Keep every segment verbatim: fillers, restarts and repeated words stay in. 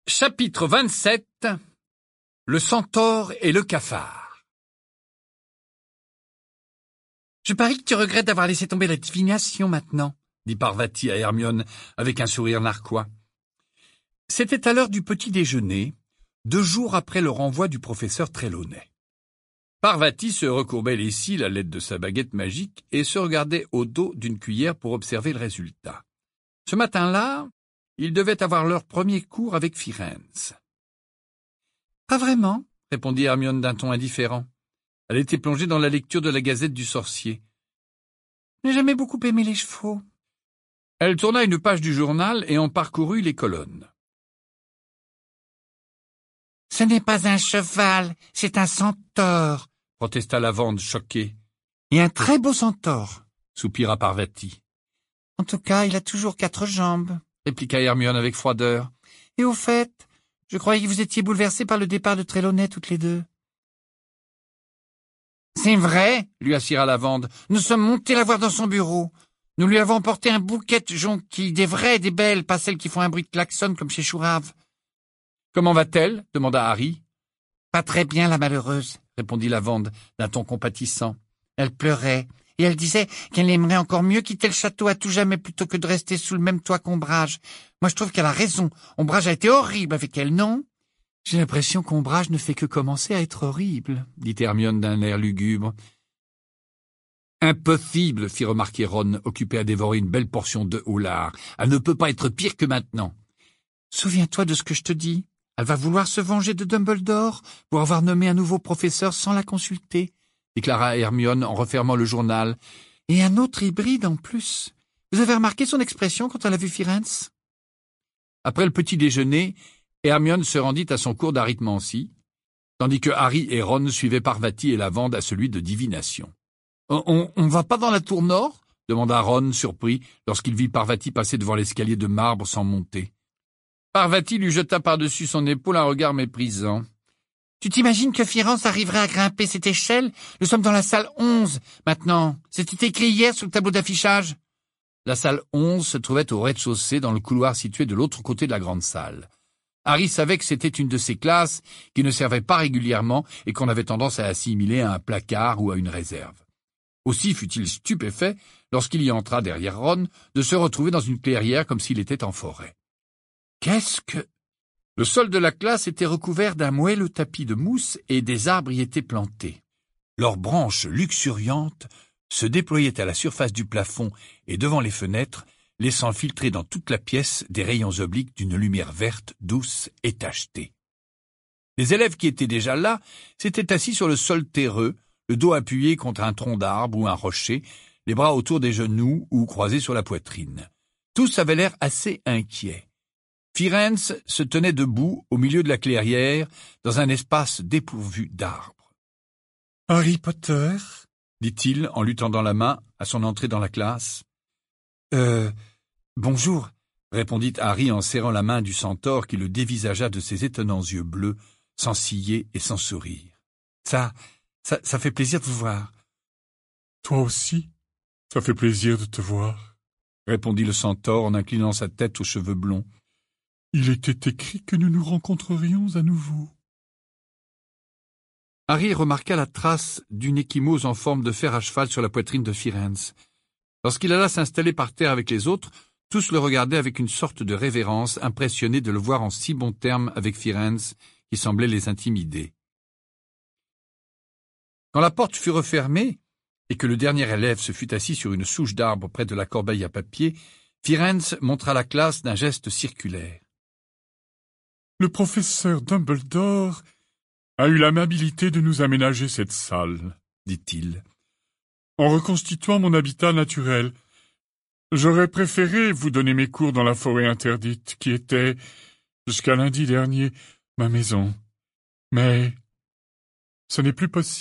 Chapitre vingt-sept. Le centaure et le cafard. Je parie que tu regrettes d'avoir laissé tomber la divination maintenant, dit Parvati à Hermione avec un sourire narquois. C'était à l'heure du petit déjeuner, deux jours après le renvoi du professeur Trelawney. Parvati se recourbait les cils à l'aide de sa baguette magique et se regardait au dos d'une cuillère pour observer le résultat. Ce matin-là, ils devaient avoir leur premier cours avec Firenze. « Pas vraiment ?» répondit Hermione d'un ton indifférent. Elle était plongée dans la lecture de la Gazette du Sorcier. « J'ai jamais beaucoup aimé les chevaux. » Elle tourna une page du journal et en parcourut les colonnes. « Ce n'est pas un cheval, c'est un centaure, » protesta Lavande choquée. « Et un très beau centaure, » soupira Parvati. « En tout cas, il a toujours quatre jambes, » répliqua Hermione avec froideur. « Et au fait, je croyais que vous étiez bouleversés par le départ de Trelawney toutes les deux. »« C'est vrai, » lui assira Lavande. « Nous sommes montés la voir dans son bureau. Nous lui avons emporté un bouquet de jonquilles, des vraies, des belles, pas celles qui font un bruit de klaxon comme chez Chourave. »« Comment va-t-elle » demanda Harry. « Pas très bien, la malheureuse, » répondit Lavande d'un ton compatissant. « Elle pleurait, et elle disait qu'elle aimerait encore mieux quitter le château à tout jamais plutôt que de rester sous le même toit qu'Ombrage. Moi, je trouve qu'elle a raison. Ombrage a été horrible avec elle, non ?»« J'ai l'impression qu'Ombrage ne fait que commencer à être horrible, » dit Hermione d'un air lugubre. « Impossible, » fit remarquer Ron, occupé à dévorer une belle portion de houlard. « Elle ne peut pas être pire que maintenant. »« Souviens-toi de ce que je te dis. Elle va vouloir se venger de Dumbledore pour avoir nommé un nouveau professeur sans la consulter, » déclara Hermione en refermant le journal. « Et un autre hybride en plus. Vous avez remarqué son expression quand elle a vu Firenze ?» Après le petit déjeuner, Hermione se rendit à son cours d'arithmancie, tandis que Harry et Ron suivaient Parvati et Lavande à celui de divination. On, on, on va pas dans la tour nord ?» demanda Ron, surpris, lorsqu'il vit Parvati passer devant l'escalier de marbre sans monter. Parvati lui jeta par-dessus son épaule un regard méprisant. « Tu t'imagines que Firenze arriverait à grimper cette échelle? Nous sommes dans la salle onze, maintenant. C'était écrit hier sur le tableau d'affichage. » La salle onze se trouvait au rez-de-chaussée dans le couloir situé de l'autre côté de la grande salle. Harry savait que c'était une de ces classes qui ne servaient pas régulièrement et qu'on avait tendance à assimiler à un placard ou à une réserve. Aussi fut-il stupéfait, lorsqu'il y entra derrière Ron, de se retrouver dans une clairière comme s'il était en forêt. Qu'est-ce que... Le sol de la classe était recouvert d'un moelleux tapis de mousse et des arbres y étaient plantés. Leurs branches luxuriantes se déployaient à la surface du plafond et devant les fenêtres, laissant filtrer dans toute la pièce des rayons obliques d'une lumière verte, douce et tachetée. Les élèves qui étaient déjà là s'étaient assis sur le sol terreux, le dos appuyé contre un tronc d'arbre ou un rocher, les bras autour des genoux ou croisés sur la poitrine. Tous avaient l'air assez inquiets. Firenze se tenait debout au milieu de la clairière, dans un espace dépourvu d'arbres. « Harry Potter ?» dit-il en lui tendant la main à son entrée dans la classe. « Euh, bonjour » répondit Harry en serrant la main du centaure qui le dévisagea de ses étonnants yeux bleus, sans ciller et sans sourire. « Ça, ça, ça fait plaisir de vous voir. »« Toi aussi, ça fait plaisir de te voir, » répondit le centaure en inclinant sa tête aux cheveux blonds. « Il était écrit que nous nous rencontrerions à nouveau. » Harry remarqua la trace d'une ecchymose en forme de fer à cheval sur la poitrine de Firenze. Lorsqu'il alla s'installer par terre avec les autres, tous le regardaient avec une sorte de révérence, impressionnés de le voir en si bons termes avec Firenze, qui semblait les intimider. Quand la porte fut refermée, et que le dernier élève se fut assis sur une souche d'arbre près de la corbeille à papier, Firenze montra la classe d'un geste circulaire. « Le professeur Dumbledore a eu l'amabilité de nous aménager cette salle, » dit-il, « en reconstituant mon habitat naturel. J'aurais préféré vous donner mes cours dans la forêt interdite, qui était, jusqu'à lundi dernier, ma maison. Mais ce n'est plus possible. »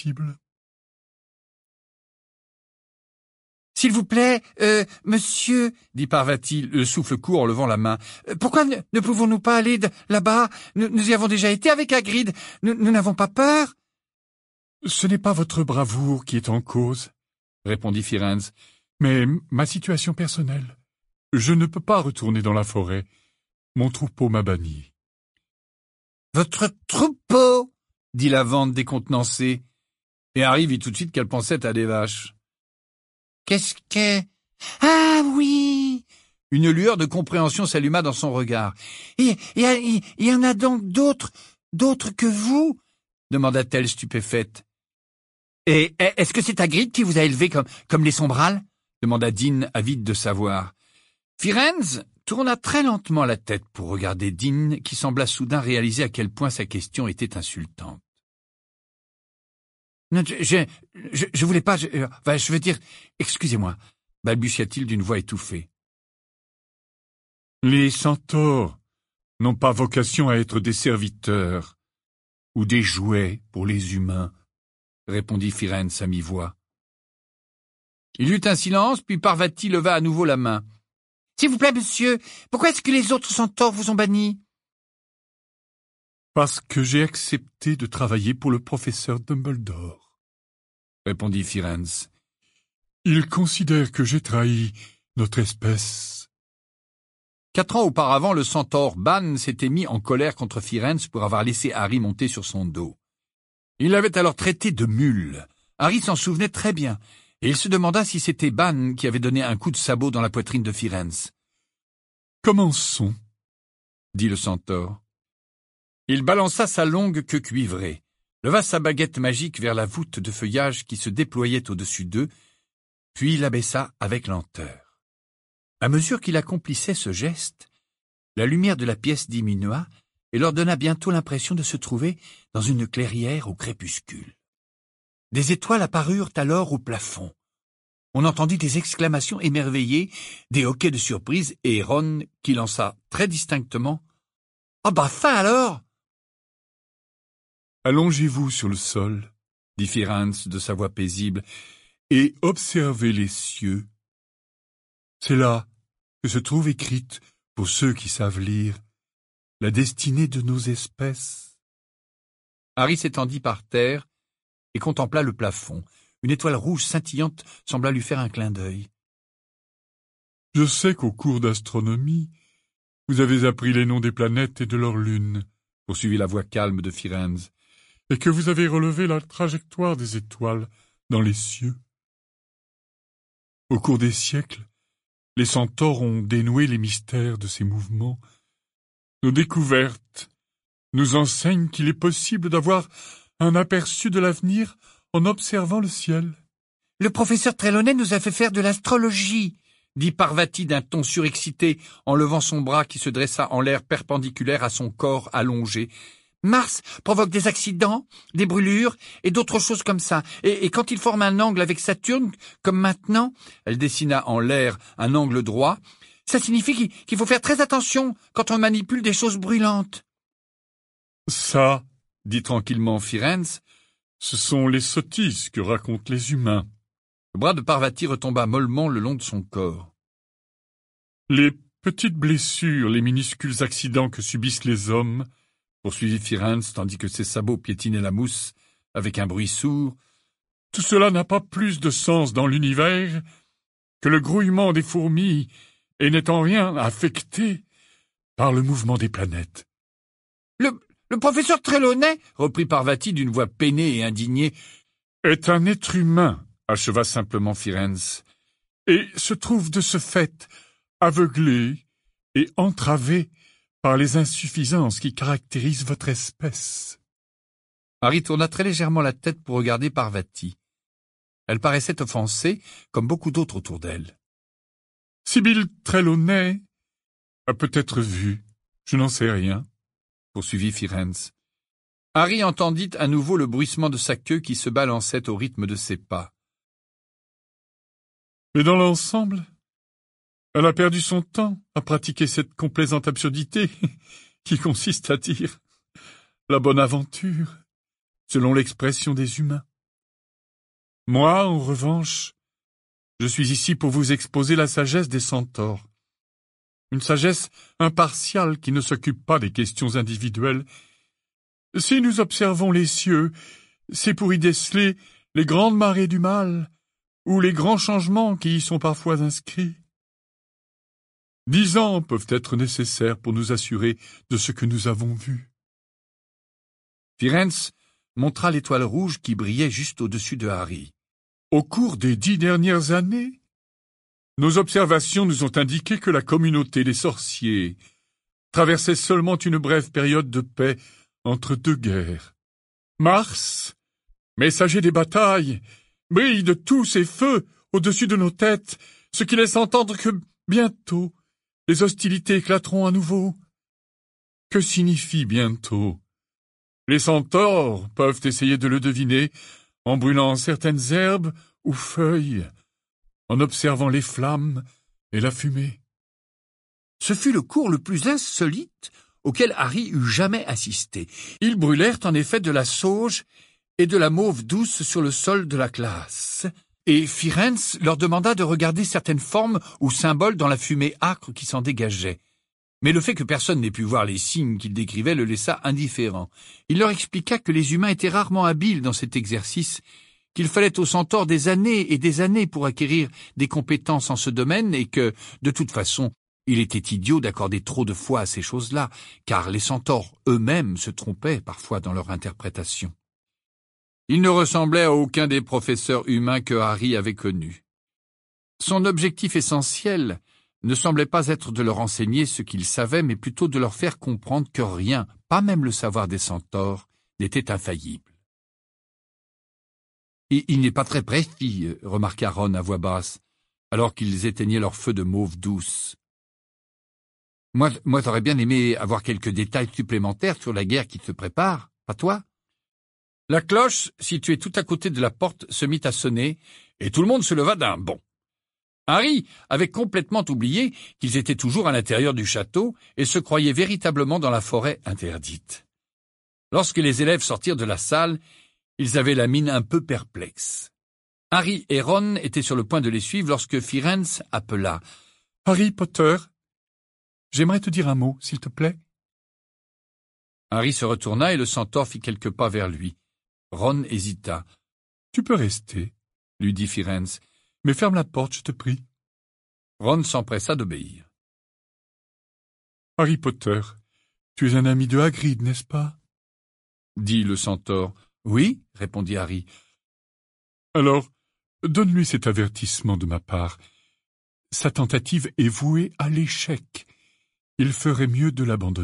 « S'il vous plaît, euh, monsieur, » dit Parvati, le souffle court en levant la main. Euh, « Pourquoi ne, ne pouvons-nous pas aller là-bas? Nous, nous y avons déjà été avec Hagrid. Nous, nous n'avons pas peur. »« Ce n'est pas votre bravoure qui est en cause, » répondit Firenze, « mais ma situation personnelle. Je ne peux pas retourner dans la forêt. Mon troupeau m'a banni. » « Votre troupeau !» dit la vente décontenancée. Et Harry vit tout de suite qu'elle pensait à des vaches. « Qu'est-ce que... Ah oui !» Une lueur de compréhension s'alluma dans son regard. « Il y, y, y, y en a donc d'autres, d'autres que vous ?» demanda-t-elle stupéfaite. « Et est-ce que c'est Hagrid qui vous a élevé comme, comme les sombrales ?» demanda Dean, avide de savoir. Firenze tourna très lentement la tête pour regarder Dean, qui sembla soudain réaliser à quel point sa question était insultante. « Non, je, je, je, je voulais pas... Je, enfin, je veux dire... Excusez-moi, » balbutia-t-il d'une voix étouffée. « Les centaures n'ont pas vocation à être des serviteurs ou des jouets pour les humains, » répondit Firenze à mi-voix. Il y eut un silence, puis Parvati leva à nouveau la main. « S'il vous plaît, monsieur, pourquoi est-ce que les autres centaures vous ont banni ?»« Parce que j'ai accepté de travailler pour le professeur Dumbledore, » répondit Firenze. « Il considère que j'ai trahi notre espèce. » Quatre ans auparavant, le centaure Ban s'était mis en colère contre Firenze pour avoir laissé Harry monter sur son dos. Il l'avait alors traité de mule. Harry s'en souvenait très bien, et il se demanda si c'était Ban qui avait donné un coup de sabot dans la poitrine de Firenze. « Commençons, » dit le centaure. Il balança sa longue queue cuivrée, leva sa baguette magique vers la voûte de feuillage qui se déployait au-dessus d'eux, puis l'abaissa avec lenteur. À mesure qu'il accomplissait ce geste, la lumière de la pièce diminua et leur donna bientôt l'impression de se trouver dans une clairière au crépuscule. Des étoiles apparurent alors au plafond. On entendit des exclamations émerveillées, des hoquets de surprise et Ron qui lança très distinctement « Ah bah fin alors !»« Allongez-vous sur le sol, » dit Firenze de sa voix paisible, « et observez les cieux. C'est là que se trouve écrite, pour ceux qui savent lire, la destinée de nos espèces. » Harry s'étendit par terre et contempla le plafond. Une étoile rouge scintillante sembla lui faire un clin d'œil. « Je sais qu'au cours d'astronomie, vous avez appris les noms des planètes et de leurs lunes, » poursuivit la voix calme de Firenze, « et que vous avez relevé la trajectoire des étoiles dans les cieux. Au cours des siècles, les centaures ont dénoué les mystères de ces mouvements. Nos découvertes nous enseignent qu'il est possible d'avoir un aperçu de l'avenir en observant le ciel. »« Le professeur Trelawney nous a fait faire de l'astrologie, » dit Parvati d'un ton surexcité en levant son bras qui se dressa en l'air perpendiculaire à son corps allongé. « Mars provoque des accidents, des brûlures et d'autres choses comme ça. Et, et quand il forme un angle avec Saturne, comme maintenant, elle dessina en l'air un angle droit, ça signifie qu'il, qu'il faut faire très attention quand on manipule des choses brûlantes. »« Ça, » dit tranquillement Firenze, « ce sont les sottises que racontent les humains. » Le bras de Parvati retomba mollement le long de son corps. « Les petites blessures, les minuscules accidents que subissent les hommes, poursuivit Firenze, tandis que ses sabots piétinaient la mousse avec un bruit sourd, tout cela n'a pas plus de sens dans l'univers que le grouillement des fourmis et n'est en rien affecté par le mouvement des planètes. »« Le, le professeur Trelawney, » reprit Parvati d'une voix peinée et indignée, « est un être humain, » acheva simplement Firenze, « et se trouve de ce fait aveuglé et entravé par les insuffisances qui caractérisent votre espèce. » Harry tourna très légèrement la tête pour regarder Parvati. Elle paraissait offensée, comme beaucoup d'autres autour d'elle. « Sibyl Trelawney a peut-être vu, je n'en sais rien, » poursuivit Firenze. Harry entendit à nouveau le bruissement de sa queue qui se balançait au rythme de ses pas. « Mais dans l'ensemble, elle a perdu son temps à pratiquer cette complaisante absurdité qui consiste à dire la bonne aventure, selon l'expression des humains. Moi, en revanche, je suis ici pour vous exposer la sagesse des centaures. Une sagesse impartiale qui ne s'occupe pas des questions individuelles. Si nous observons les cieux, c'est pour y déceler les grandes marées du mal ou les grands changements qui y sont parfois inscrits. Dix ans peuvent être nécessaires pour nous assurer de ce que nous avons vu. Firenze montra l'étoile rouge qui brillait juste au-dessus de Harry. Au cours des dix dernières années, nos observations nous ont indiqué que la communauté des sorciers traversait seulement une brève période de paix entre deux guerres. Mars, messager des batailles, brille de tous ses feux au-dessus de nos têtes, ce qui laisse entendre que, bientôt, les hostilités éclateront à nouveau. Que signifie bientôt? Les centaures peuvent essayer de le deviner en brûlant certaines herbes ou feuilles, en observant les flammes et la fumée. Ce fut le cours le plus insolite auquel Harry eût jamais assisté. Ils brûlèrent en effet de la sauge et de la mauve douce sur le sol de la classe, et Firenze leur demanda de regarder certaines formes ou symboles dans la fumée âcre qui s'en dégageait. Mais le fait que personne n'ait pu voir les signes qu'il décrivait le laissa indifférent. Il leur expliqua que les humains étaient rarement habiles dans cet exercice, qu'il fallait aux centaures des années et des années pour acquérir des compétences en ce domaine et que, de toute façon, il était idiot d'accorder trop de foi à ces choses-là, car les centaures eux-mêmes se trompaient parfois dans leur interprétation. Il ne ressemblait à aucun des professeurs humains que Harry avait connus. Son objectif essentiel ne semblait pas être de leur enseigner ce qu'ils savaient, mais plutôt de leur faire comprendre que rien, pas même le savoir des centaures, n'était infaillible. « Et il n'est pas très précis, » remarqua Ron à voix basse, alors qu'ils éteignaient leur feu de mauve douce. « Moi, moi j'aurais bien aimé avoir quelques détails supplémentaires sur la guerre qui se prépare, pas toi ?» La cloche, située tout à côté de la porte, se mit à sonner, et tout le monde se leva d'un bond. Harry avait complètement oublié qu'ils étaient toujours à l'intérieur du château et se croyait véritablement dans la forêt interdite. Lorsque les élèves sortirent de la salle, ils avaient la mine un peu perplexe. Harry et Ron étaient sur le point de les suivre lorsque Firenze appela. « Harry Potter, j'aimerais te dire un mot, s'il te plaît. » Harry se retourna et le centaure fit quelques pas vers lui. Ron hésita. « Tu peux rester, » lui dit Firenze. « Mais ferme la porte, je te prie. » Ron s'empressa d'obéir. « Harry Potter, tu es un ami de Hagrid, n'est-ce pas ?» dit le centaure. « Oui, » répondit Harry. « Alors, donne-lui cet avertissement de ma part. Sa tentative est vouée à l'échec. Il ferait mieux de l'abandonner. »«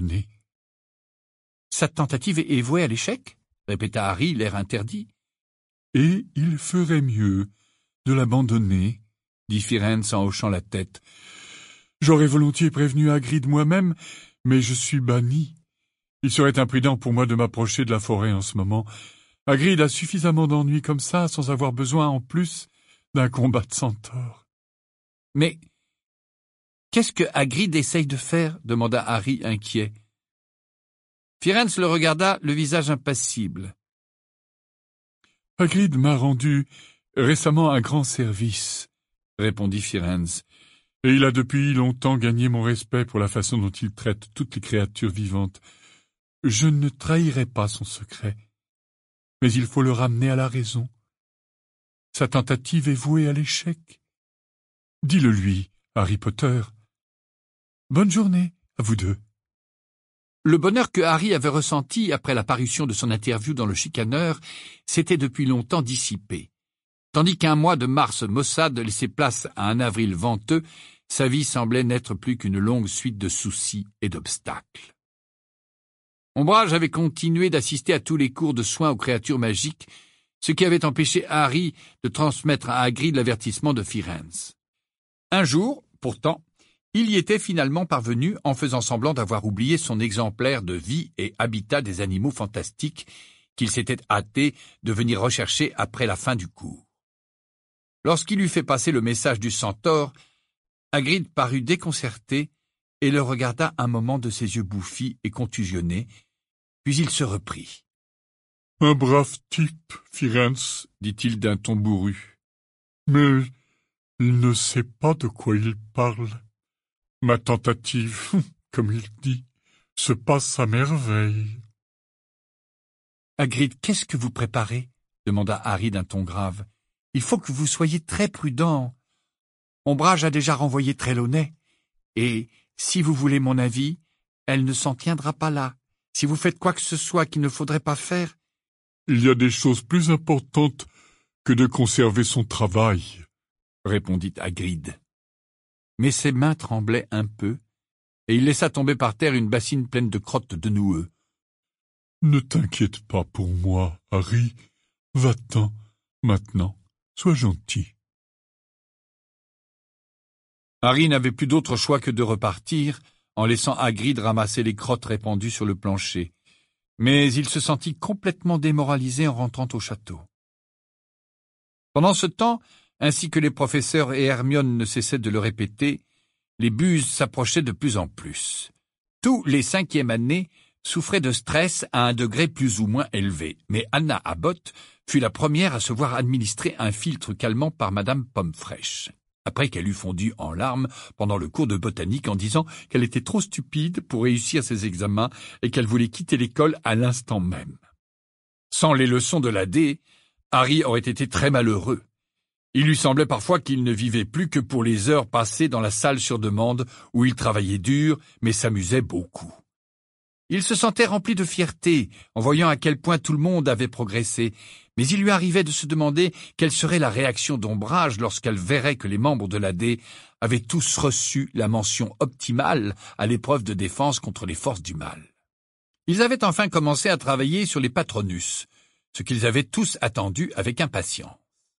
Sa tentative est vouée à l'échec ?» répéta Harry, l'air interdit. « Et il ferait mieux de l'abandonner, » dit Firenze en hochant la tête. « J'aurais volontiers prévenu Hagrid moi-même, mais je suis banni. Il serait imprudent pour moi de m'approcher de la forêt en ce moment. Hagrid a suffisamment d'ennuis comme ça, sans avoir besoin en plus d'un combat de centaures. »« Mais qu'est-ce que Hagrid essaye de faire ?» demanda Harry inquiet. Firenze le regarda, le visage impassible. « Hagrid m'a rendu récemment un grand service, » répondit Firenze, « et il a depuis longtemps gagné mon respect pour la façon dont il traite toutes les créatures vivantes. Je ne trahirai pas son secret, mais il faut le ramener à la raison. Sa tentative est vouée à l'échec. Dis-le lui, Harry Potter. Bonne journée à vous deux. » Le bonheur que Harry avait ressenti après la parution de son interview dans le Chicaneur s'était depuis longtemps dissipé. Tandis qu'un mois de mars maussade laissait place à un avril venteux, sa vie semblait n'être plus qu'une longue suite de soucis et d'obstacles. Ombrage avait continué d'assister à tous les cours de soins aux créatures magiques, ce qui avait empêché Harry de transmettre à Hagrid l'avertissement de Firenze. Un jour, pourtant, il y était finalement parvenu en faisant semblant d'avoir oublié son exemplaire de vie et habitat des animaux fantastiques qu'il s'était hâté de venir rechercher après la fin du cours. Lorsqu'il eut fait passer le message du centaure, Hagrid parut déconcerté et le regarda un moment de ses yeux bouffis et contusionnés, puis il se reprit. « Un brave type, Firenze, dit-il d'un ton bourru. Mais il ne sait pas de quoi il parle. Ma tentative, comme il dit, se passe à merveille. »« Hagrid, qu'est-ce que vous préparez ?» demanda Harry d'un ton grave. « Il faut que vous soyez très prudent. Ombrage a déjà renvoyé Trelawney, et, si vous voulez mon avis, elle ne s'en tiendra pas là. Si vous faites quoi que ce soit qu'il ne faudrait pas faire... Il y a des choses plus importantes que de conserver son travail, répondit Hagrid. Mais ses mains tremblaient un peu, et il laissa tomber par terre une bassine pleine de crottes de noueux. Ne t'inquiète pas pour moi, Harry. Va-t'en, maintenant. Sois gentil. Harry n'avait plus d'autre choix que de repartir, en laissant Hagrid ramasser les crottes répandues sur le plancher. Mais il se sentit complètement démoralisé en rentrant au château. Pendant ce temps, ainsi que les professeurs et Hermione ne cessaient de le répéter, les buses s'approchaient de plus en plus. Tous les cinquièmes années souffraient de stress à un degré plus ou moins élevé, mais Anna Abbott fut la première à se voir administrer un filtre calmant par Madame Pomme-Fraîche, après qu'elle eut fondu en larmes pendant le cours de botanique en disant qu'elle était trop stupide pour réussir ses examens et qu'elle voulait quitter l'école à l'instant même. Sans les leçons de l'A D, Harry aurait été très malheureux. Il lui semblait parfois qu'il ne vivait plus que pour les heures passées dans la salle sur demande où il travaillait dur mais s'amusait beaucoup. Il se sentait rempli de fierté en voyant à quel point tout le monde avait progressé, mais il lui arrivait de se demander quelle serait la réaction d'Ombrage lorsqu'elle verrait que les membres de l'A D avaient tous reçu la mention optimale à l'épreuve de défense contre les forces du mal. Ils avaient enfin commencé à travailler sur les Patronus, ce qu'ils avaient tous attendu avec impatience.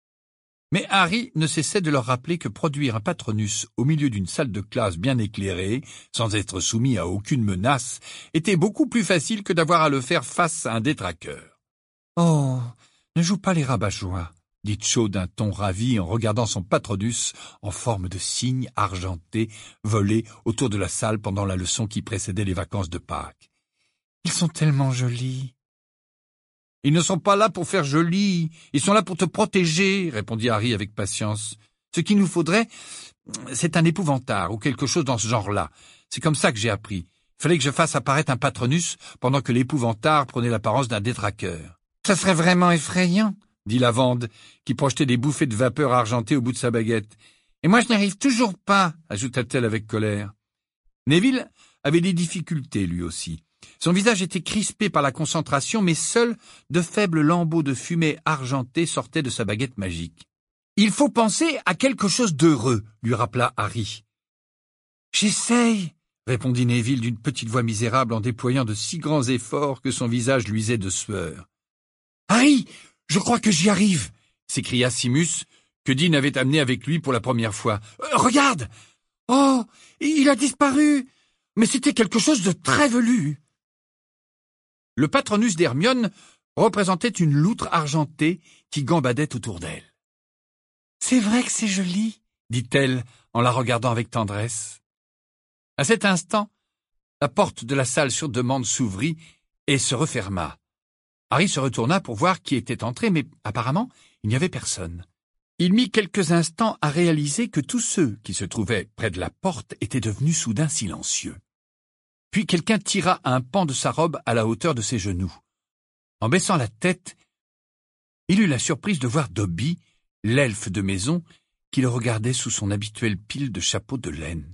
Mais Harry ne cessait de leur rappeler que produire un Patronus au milieu d'une salle de classe bien éclairée, sans être soumis à aucune menace, était beaucoup plus facile que d'avoir à le faire face à un détraqueur. « Oh, ne joue pas les rabat-joie », dit Cho d'un ton ravi en regardant son Patronus en forme de cygne argenté voler autour de la salle pendant la leçon qui précédait les vacances de Pâques. « Ils sont tellement jolis. » « Ils ne sont pas là pour faire joli, ils sont là pour te protéger, » répondit Harry avec patience. « Ce qu'il nous faudrait, c'est un épouvantard ou quelque chose dans ce genre-là. C'est comme ça que j'ai appris. Il fallait que je fasse apparaître un Patronus pendant que l'épouvantard prenait l'apparence d'un détraqueur. »« Ça serait vraiment effrayant, » dit Lavande, qui projetait des bouffées de vapeur argentée au bout de sa baguette. « Et moi je n'y arrive toujours pas, » ajouta-t-elle avec colère. Neville avait des difficultés lui aussi. Son visage était crispé par la concentration, mais seuls de faibles lambeaux de fumée argentée sortaient de sa baguette magique. « Il faut penser à quelque chose d'heureux, » lui rappela Harry. « J'essaye, » répondit Neville d'une petite voix misérable en déployant de si grands efforts que son visage luisait de sueur. « Harry, je crois que j'y arrive !» s'écria Simus, que Dean avait amené avec lui pour la première fois. Euh, « Regarde ! Oh, il a disparu ! Mais c'était quelque chose de très velu !» Le Patronus d'Hermione représentait une loutre argentée qui gambadait autour d'elle. « C'est vrai que c'est joli, » dit-elle en la regardant avec tendresse. À cet instant, la porte de la salle sur demande s'ouvrit et se referma. Harry se retourna pour voir qui était entré, mais apparemment, il n'y avait personne. Il mit quelques instants à réaliser que tous ceux qui se trouvaient près de la porte étaient devenus soudain silencieux. Puis quelqu'un tira un pan de sa robe à la hauteur de ses genoux. En baissant la tête, il eut la surprise de voir Dobby, l'elfe de maison, qui le regardait sous son habituelle pile de chapeaux de laine.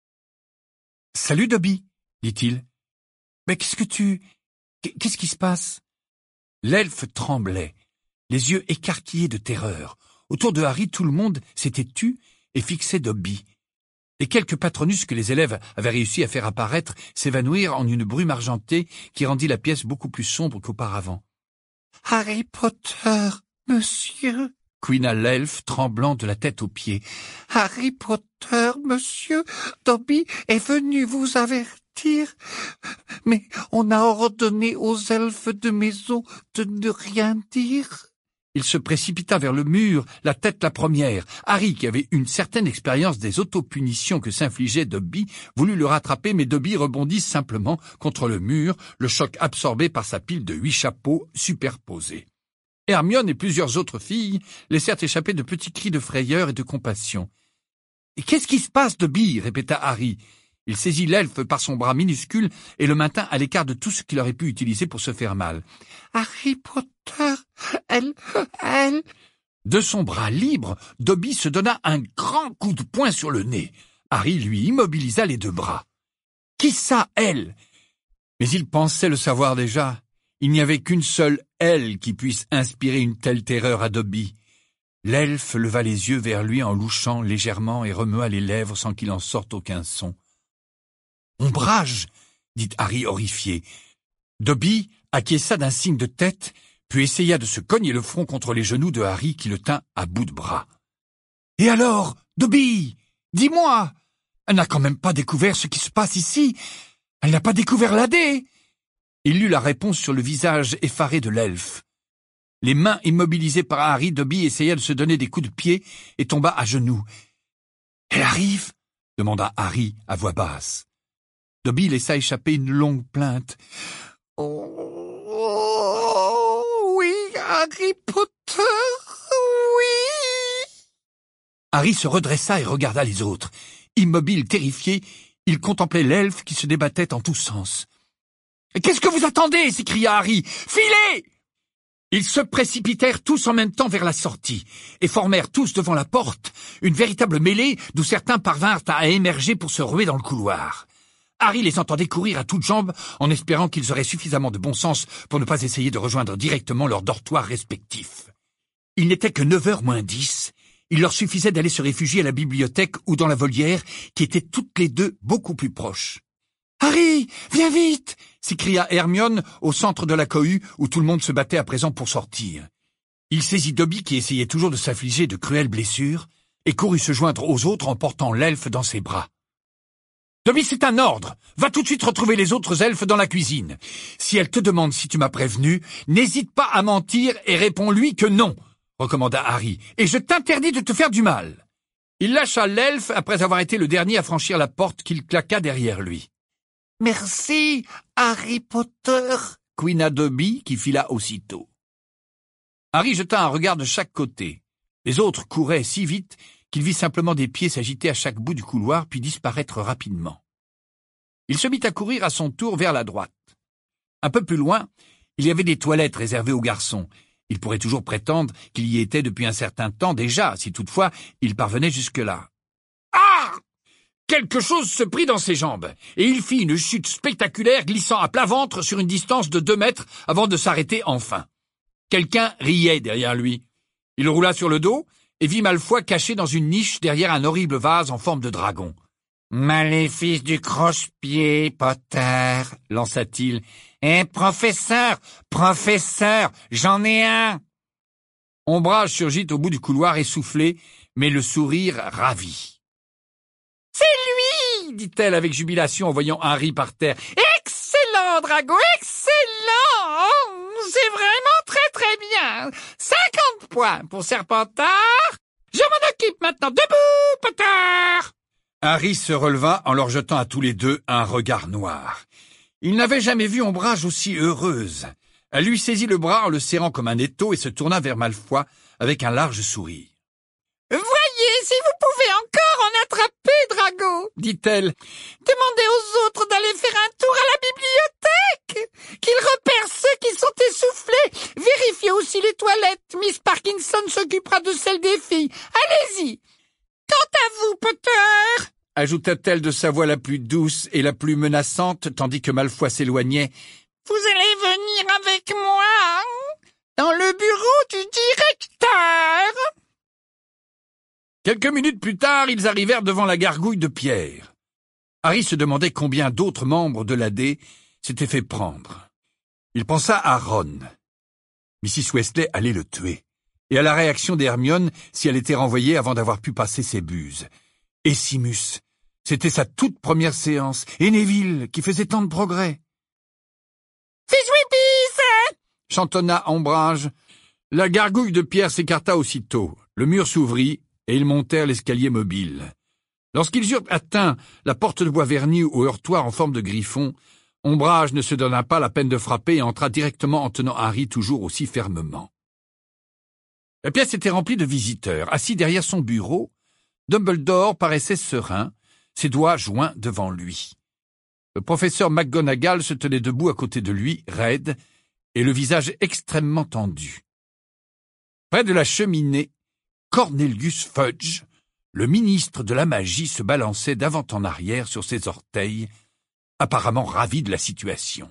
« Salut, Dobby !» dit-il. « Mais qu'est-ce que tu... Qu'est-ce qui se passe ?» L'elfe tremblait, les yeux écarquillés de terreur. Autour de Harry, tout le monde s'était tu et fixait Dobby. Les quelques Patronus que les élèves avaient réussi à faire apparaître s'évanouirent en une brume argentée qui rendit la pièce beaucoup plus sombre qu'auparavant. « Harry Potter, monsieur !» couina l'elfe, tremblant de la tête aux pieds. « Harry Potter, monsieur, Dobby est venu vous avertir, mais on a ordonné aux elfes de maison de ne rien dire. » Il se précipita vers le mur, la tête la première. Harry, qui avait une certaine expérience des autopunitions que s'infligeait Dobby, voulut le rattraper, mais Dobby rebondit simplement contre le mur, le choc absorbé par sa pile de huit chapeaux superposés. Hermione et plusieurs autres filles laissèrent échapper de petits cris de frayeur et de compassion. « Et qu'est-ce qui se passe, Dobby ?» répéta Harry. Il saisit l'elfe par son bras minuscule et le maintint à l'écart de tout ce qu'il aurait pu utiliser pour se faire mal. « Harry Potter, elle, elle... » De son bras libre, Dobby se donna un grand coup de poing sur le nez. Harry lui immobilisa les deux bras. « Qui ça, elle ?» Mais il pensait le savoir déjà. Il n'y avait qu'une seule elle qui puisse inspirer une telle terreur à Dobby. L'elfe leva les yeux vers lui en louchant légèrement et remua les lèvres sans qu'il en sorte aucun son. « Ombrage !» dit Harry horrifié. Dobby acquiesça d'un signe de tête, puis essaya de se cogner le front contre les genoux de Harry qui le tint à bout de bras. « Et alors, Dobby, dis-moi, elle n'a quand même pas découvert ce qui se passe ici. Elle n'a pas découvert l'A D !» Il lut la réponse sur le visage effaré de l'elfe. Les mains immobilisées par Harry, Dobby essaya de se donner des coups de pied et tomba à genoux. « Elle arrive ?» demanda Harry à voix basse. Dobby laissa échapper une longue plainte. « Oh, oui, Harry Potter, oui !» Harry se redressa et regarda les autres. Immobile, terrifié, il contemplait l'elfe qui se débattait en tous sens. « Qu'est-ce que vous attendez ?» s'écria Harry. « Filez !» Ils se précipitèrent tous en même temps vers la sortie et formèrent tous devant la porte une véritable mêlée d'où certains parvinrent à émerger pour se ruer dans le couloir. Harry les entendait courir à toutes jambes en espérant qu'ils auraient suffisamment de bon sens pour ne pas essayer de rejoindre directement leurs dortoirs respectifs. Il n'était que neuf heures moins dix. Il leur suffisait d'aller se réfugier à la bibliothèque ou dans la volière, qui étaient toutes les deux beaucoup plus proches. « Harry, viens vite !» s'écria Hermione au centre de la cohue où tout le monde se battait à présent pour sortir. Il saisit Dobby qui essayait toujours de s'affliger de cruelles blessures et courut se joindre aux autres en portant l'elfe dans ses bras. « Dobby, c'est un ordre. Va tout de suite retrouver les autres elfes dans la cuisine. Si elle te demande si tu m'as prévenu, n'hésite pas à mentir et réponds-lui que non, » recommanda Harry, « et je t'interdis de te faire du mal. » Il lâcha l'elfe après avoir été le dernier à franchir la porte qu'il claqua derrière lui. « Merci, Harry Potter !» couina Dobby qui fila aussitôt. Harry jeta un regard de chaque côté. Les autres couraient si vite qu'il vit simplement des pieds s'agiter à chaque bout du couloir puis disparaître rapidement. Il se mit à courir à son tour vers la droite. Un peu plus loin, il y avait des toilettes réservées aux garçons. Il pourrait toujours prétendre qu'il y était depuis un certain temps déjà, si toutefois il parvenait jusque-là. Ah ! Quelque chose se prit dans ses jambes, et il fit une chute spectaculaire glissant à plat ventre sur une distance de deux mètres avant de s'arrêter enfin. Quelqu'un riait derrière lui. Il roula sur le dos et vit Malfoy caché dans une niche derrière un horrible vase en forme de dragon. « Maléfice du croche-pied, Potter !» lança-t-il. « Eh, professeur, professeur, j'en ai un !» Ombrage surgit au bout du couloir essoufflé, mais le sourire ravi. « C'est lui !» dit-elle avec jubilation en voyant Harry par terre. « Excellent, Drago, excellent! C'est vraiment très très bien. Cinquante points pour Serpentard. Je m'en occupe maintenant. Debout, Potter !» Harry se releva en leur jetant à tous les deux un regard noir. Il n'avait jamais vu Ombrage aussi heureuse. Elle lui saisit le bras en le serrant comme un étau et se tourna vers Malfoy avec un large sourire. « Voyez si vous pouvez encore en attraper, Drago !» dit-elle. « Demandez aux autres d'aller faire un tour à la bibliothèque, qu'ils repèrent ceux qui sont essoufflés. Vérifiez aussi les toilettes. Miss Parkinson s'occupera de celles des filles. Allez-y. Quant à vous, Potter !» ajouta-t-elle de sa voix la plus douce et la plus menaçante, tandis que Malfoy s'éloignait. « Vous allez venir avec moi dans le bureau du directeur !» Quelques minutes plus tard, ils arrivèrent devant la gargouille de pierre. Harry se demandait combien d'autres membres de l'A D s'étaient fait prendre. Il pensa à Ron. missus Weasley allait le tuer, et à la réaction d'Hermione si elle était renvoyée avant d'avoir pu passer ses buses. Et Simus, c'était sa toute première séance, et Neville, qui faisait tant de progrès. « Fizz-wippies !» chantonna Ombrage. La gargouille de pierre s'écarta aussitôt. Le mur s'ouvrit, et ils montèrent l'escalier mobile. Lorsqu'ils eurent atteint la porte de bois verni au heurtoir en forme de griffon, Ombrage ne se donna pas la peine de frapper et entra directement en tenant Harry toujours aussi fermement. La pièce était remplie de visiteurs. Assis derrière son bureau, Dumbledore paraissait serein, ses doigts joints devant lui. Le professeur McGonagall se tenait debout à côté de lui, raide, et le visage extrêmement tendu. Près de la cheminée, Cornelius Fudge, le ministre de la magie, se balançait d'avant en arrière sur ses orteils, apparemment ravi de la situation.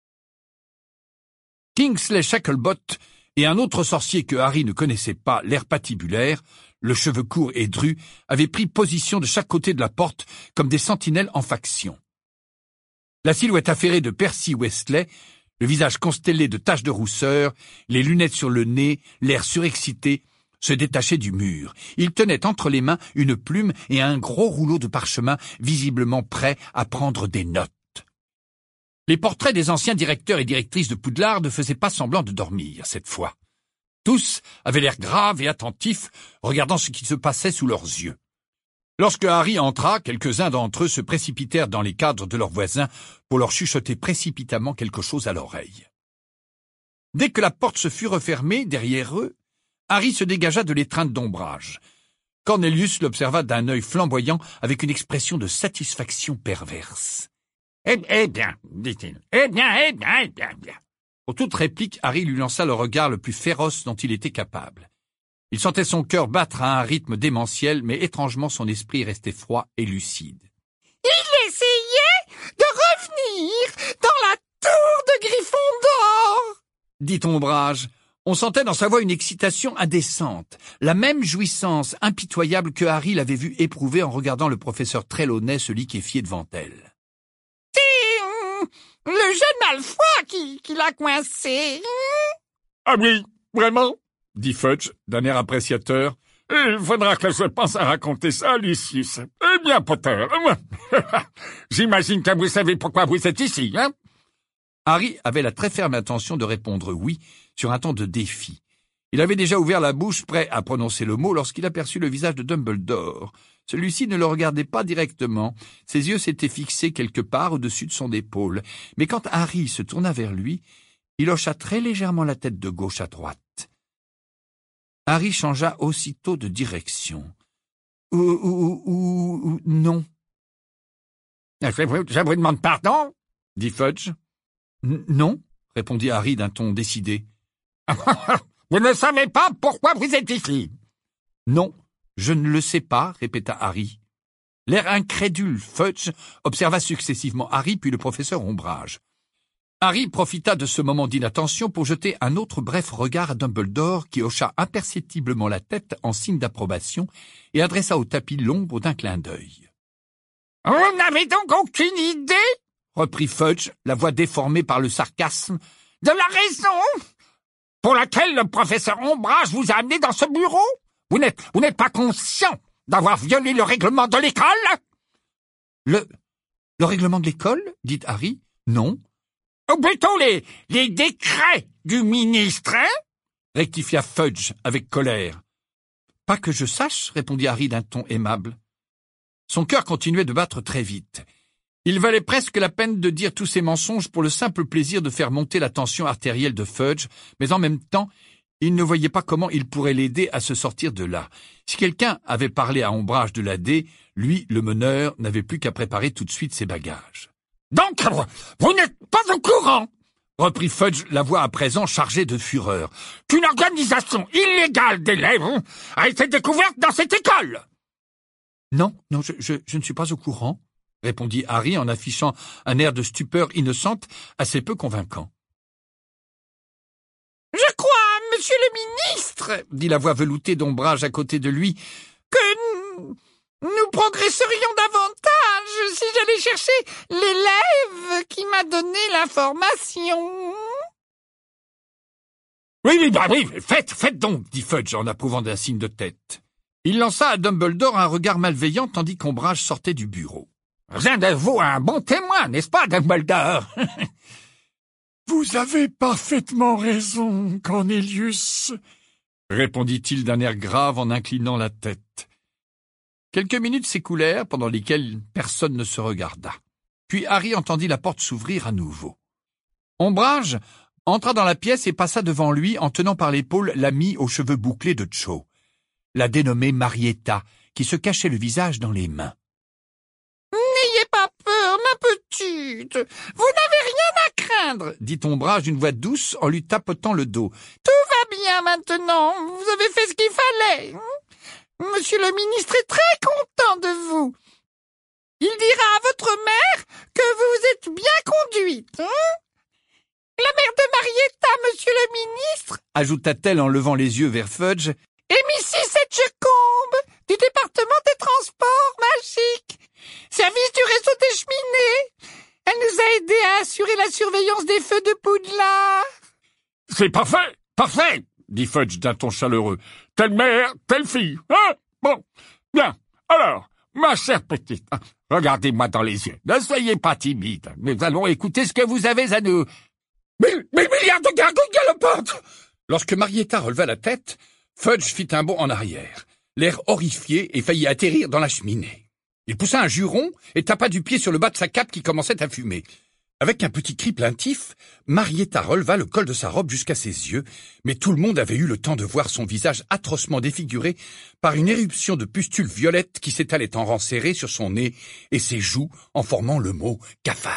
Kingsley Shacklebot et un autre sorcier que Harry ne connaissait pas, l'air patibulaire, le cheveu court et dru, avaient pris position de chaque côté de la porte comme des sentinelles en faction. La silhouette affairée de Percy Weasley, le visage constellé de taches de rousseur, les lunettes sur le nez, l'air surexcité, se détachait du mur. Il tenait entre les mains une plume et un gros rouleau de parchemin, visiblement prêt à prendre des notes. Les portraits des anciens directeurs et directrices de Poudlard ne faisaient pas semblant de dormir, cette fois. Tous avaient l'air graves et attentifs, regardant ce qui se passait sous leurs yeux. Lorsque Harry entra, quelques-uns d'entre eux se précipitèrent dans les cadres de leurs voisins pour leur chuchoter précipitamment quelque chose à l'oreille. Dès que la porte se fut refermée derrière eux, Harry se dégagea de l'étreinte d'ombrage. Cornelius l'observa d'un œil flamboyant avec une expression de satisfaction perverse. « Eh, eh bien, dit-il, eh bien, eh bien, eh bien, bien. » Pour toute réplique, Harry lui lança le regard le plus féroce dont il était capable. Il sentait son cœur battre à un rythme démentiel, mais étrangement son esprit restait froid et lucide. « Il essayait de revenir dans la tour de Gryffondor !» dit Ombrage. On sentait dans sa voix une excitation indécente, la même jouissance impitoyable que Harry l'avait vu éprouver en regardant le professeur Trelawney se liquéfier devant elle. Le jeune Malfoy qui, qui l'a coincé. Ah oui, vraiment, dit Fudge d'un air appréciateur. Il faudra que je pense à raconter ça à Lucius. Eh bien, Potter, j'imagine que vous savez pourquoi vous êtes ici, hein? Harry avait la très ferme intention de répondre oui sur un ton de défi. Il avait déjà ouvert la bouche prêt à prononcer le mot lorsqu'il aperçut le visage de Dumbledore. Celui-ci ne le regardait pas directement, ses yeux s'étaient fixés quelque part au-dessus de son épaule, mais quand Harry se tourna vers lui, il hocha très légèrement la tête de gauche à droite. Harry changea aussitôt de direction. Ou, ou, ou, ou non. « Je vous, je vous demande pardon ?» dit Fudge. « Non » répondit Harry d'un ton décidé. « Vous ne savez pas pourquoi vous êtes ici ?» ?»« Non. Je ne le sais pas, répéta Harry. L'air incrédule, Fudge observa successivement Harry puis le professeur Ombrage. Harry profita de ce moment d'inattention pour jeter un autre bref regard à Dumbledore qui hocha imperceptiblement la tête en signe d'approbation et adressa au tapis l'ombre d'un clin d'œil. « Vous n'avez donc aucune idée, reprit Fudge, la voix déformée par le sarcasme, de la raison pour laquelle le professeur Ombrage vous a amené dans ce bureau ? Vous n'êtes, vous n'êtes pas conscient d'avoir violé le règlement de l'école ? » Le, le règlement de l'école, dit Harry. Non. Ou plutôt les, les décrets du ministre, hein ? Rectifia Fudge avec colère. Pas que je sache, répondit Harry d'un ton aimable. Son cœur continuait de battre très vite. Il valait presque la peine de dire tous ces mensonges pour le simple plaisir de faire monter la tension artérielle de Fudge, mais en même temps, il ne voyait pas comment il pourrait l'aider à se sortir de là. Si quelqu'un avait parlé à Ombrage de l'aider, lui, le meneur, n'avait plus qu'à préparer tout de suite ses bagages. « Donc, vous n'êtes pas au courant ?» reprit Fudge, la voix à présent chargée de fureur. « Qu'une organisation illégale d'élèves a été découverte dans cette école !»« Non, non, je, je, je ne suis pas au courant, » répondit Harry en affichant un air de stupeur innocente assez peu convaincant. « Je crois, monsieur le ministre, » dit la voix veloutée d'Ombrage à côté de lui, « que nous, nous progresserions davantage si j'allais chercher l'élève qui m'a donné l'information. »« Oui, oui, bah oui, faites, faites donc, » dit Fudge en approuvant d'un signe de tête. Il lança à Dumbledore un regard malveillant tandis qu'Ombrage sortait du bureau. « Rien de vous un bon témoin, n'est-ce pas, Dumbledore ?»« Vous avez parfaitement raison, Cornelius, » répondit-il d'un air grave en inclinant la tête. Quelques minutes s'écoulèrent pendant lesquelles personne ne se regarda. Puis Harry entendit la porte s'ouvrir à nouveau. Ombrage entra dans la pièce et passa devant lui en tenant par l'épaule l'amie aux cheveux bouclés de Cho, la dénommée Marietta, qui se cachait le visage dans les mains. « N'ayez pas peur, ma petite, vous n'avez rien à craindre, » dit Ombrage d'une voix douce en lui tapotant le dos. « Tout va bien maintenant, vous avez fait ce qu'il fallait. Monsieur le ministre est très content de vous. Il dira à votre mère que vous êtes bien conduite, hein? La mère de Marietta, monsieur le ministre, ajouta-t-elle en levant les yeux vers Fudge, et missus Edgecombe, du département des transports magiques, service du réseau des cheminées. Elle nous a aidés à assurer la surveillance des feux de Poudlard. C'est parfait, parfait, dit Fudge d'un ton chaleureux. Telle mère, telle fille, hein? Bon, bien, alors, ma chère petite, regardez-moi dans les yeux, ne soyez pas timide, nous allons écouter ce que vous avez à nous... Mille, mille milliards de gargouilles galopantes! Lorsque Marietta releva la tête, Fudge fit un bond en arrière, l'air horrifié et faillit atterrir dans la cheminée. Il poussa un juron et tapa du pied sur le bas de sa cape qui commençait à fumer. Avec un petit cri plaintif, Marietta releva le col de sa robe jusqu'à ses yeux, mais tout le monde avait eu le temps de voir son visage atrocement défiguré par une éruption de pustules violettes qui s'étalait en rang serré sur son nez et ses joues en formant le mot « cafard ».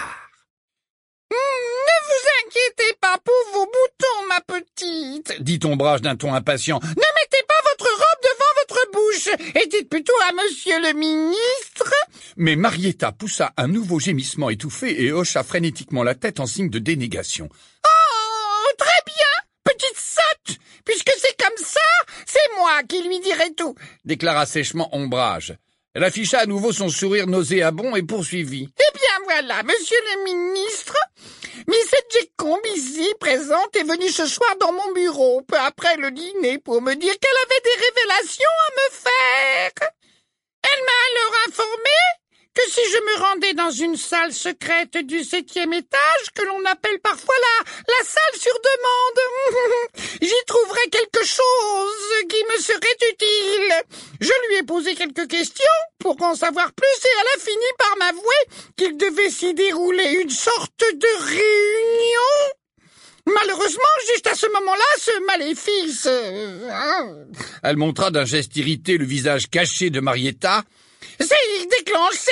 N'inquiétez pas pour vos boutons, ma petite, dit Ombrage d'un ton impatient. Ne mettez pas votre robe devant votre bouche et dites plutôt à monsieur le ministre. Mais Marietta poussa un nouveau gémissement étouffé et hocha frénétiquement la tête en signe de dénégation. Oh, très bien, petite sotte, puisque c'est comme ça, c'est moi qui lui dirai tout, déclara sèchement Ombrage. Elle afficha à nouveau son sourire nauséabond et poursuivit. Eh bien voilà, monsieur le ministre, Miss Edgecombe, ici présente, est venue ce soir dans mon bureau, peu après le dîner, pour me dire qu'elle avait des révélations à me faire. Elle m'a alors informé que si je me rendais dans une salle secrète du septième étage, que l'on appelle parfois la, la salle sur demande, j'y trouverais quelque chose qui me serait utile. Je lui ai posé quelques questions pour en savoir plus et elle a fini par m'avouer qu'il devait s'y dérouler une sorte de réunion. Malheureusement, juste à ce moment-là, ce maléfice... Euh, hein. Elle montra d'un geste irrité le visage caché de Marietta. C'est déclenché.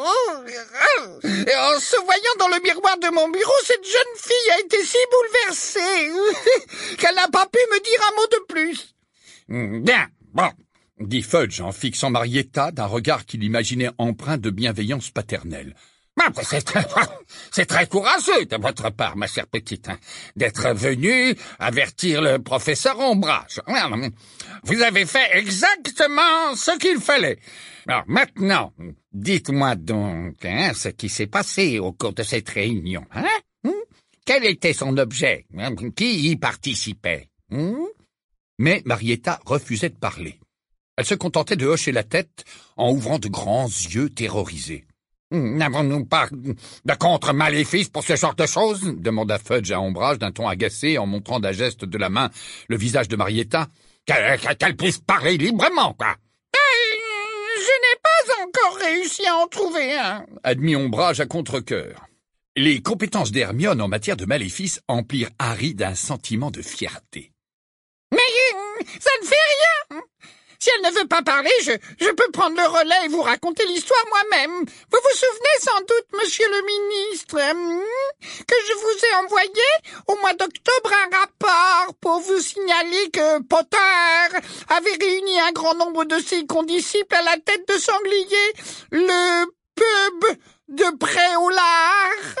Oh, et en se voyant dans le miroir de mon bureau, cette jeune fille a été si bouleversée qu'elle n'a pas pu me dire un mot de plus. Bien, bon, dit Fudge en fixant Marietta d'un regard qu'il imaginait empreint de bienveillance paternelle. C'est très, c'est très courageux de votre part, ma chère petite, hein, d'être venue avertir le professeur Ombrage. Vous avez fait exactement ce qu'il fallait. Alors maintenant, dites-moi donc hein, ce qui s'est passé au cours de cette réunion. Hein? Quel était son objet? Qui y participait? Hum? Mais Marietta refusait de parler. Elle se contentait de hocher la tête en ouvrant de grands yeux terrorisés. N'avons-nous pas de contre-maléfice pour ce genre de choses? Demanda Fudge à Ombrage d'un ton agacé en montrant d'un geste de la main le visage de Marietta. Qu'elle, qu'elle puisse parler librement, quoi. Euh, je n'ai pas encore réussi à en trouver un, admit Ombrage à contre-cœur. Les compétences d'Hermione en matière de maléfice emplirent Harry d'un sentiment de fierté. Mais euh, ça ne fait rien. Si elle ne veut pas parler, je, je peux prendre le relais et vous raconter l'histoire moi-même. Vous vous souvenez sans doute, monsieur le ministre, que je vous ai envoyé au mois d'octobre un rapport pour vous signaler que Potter avait réuni un grand nombre de ses condisciples à la tête de Sanglier, le pub de Préolard.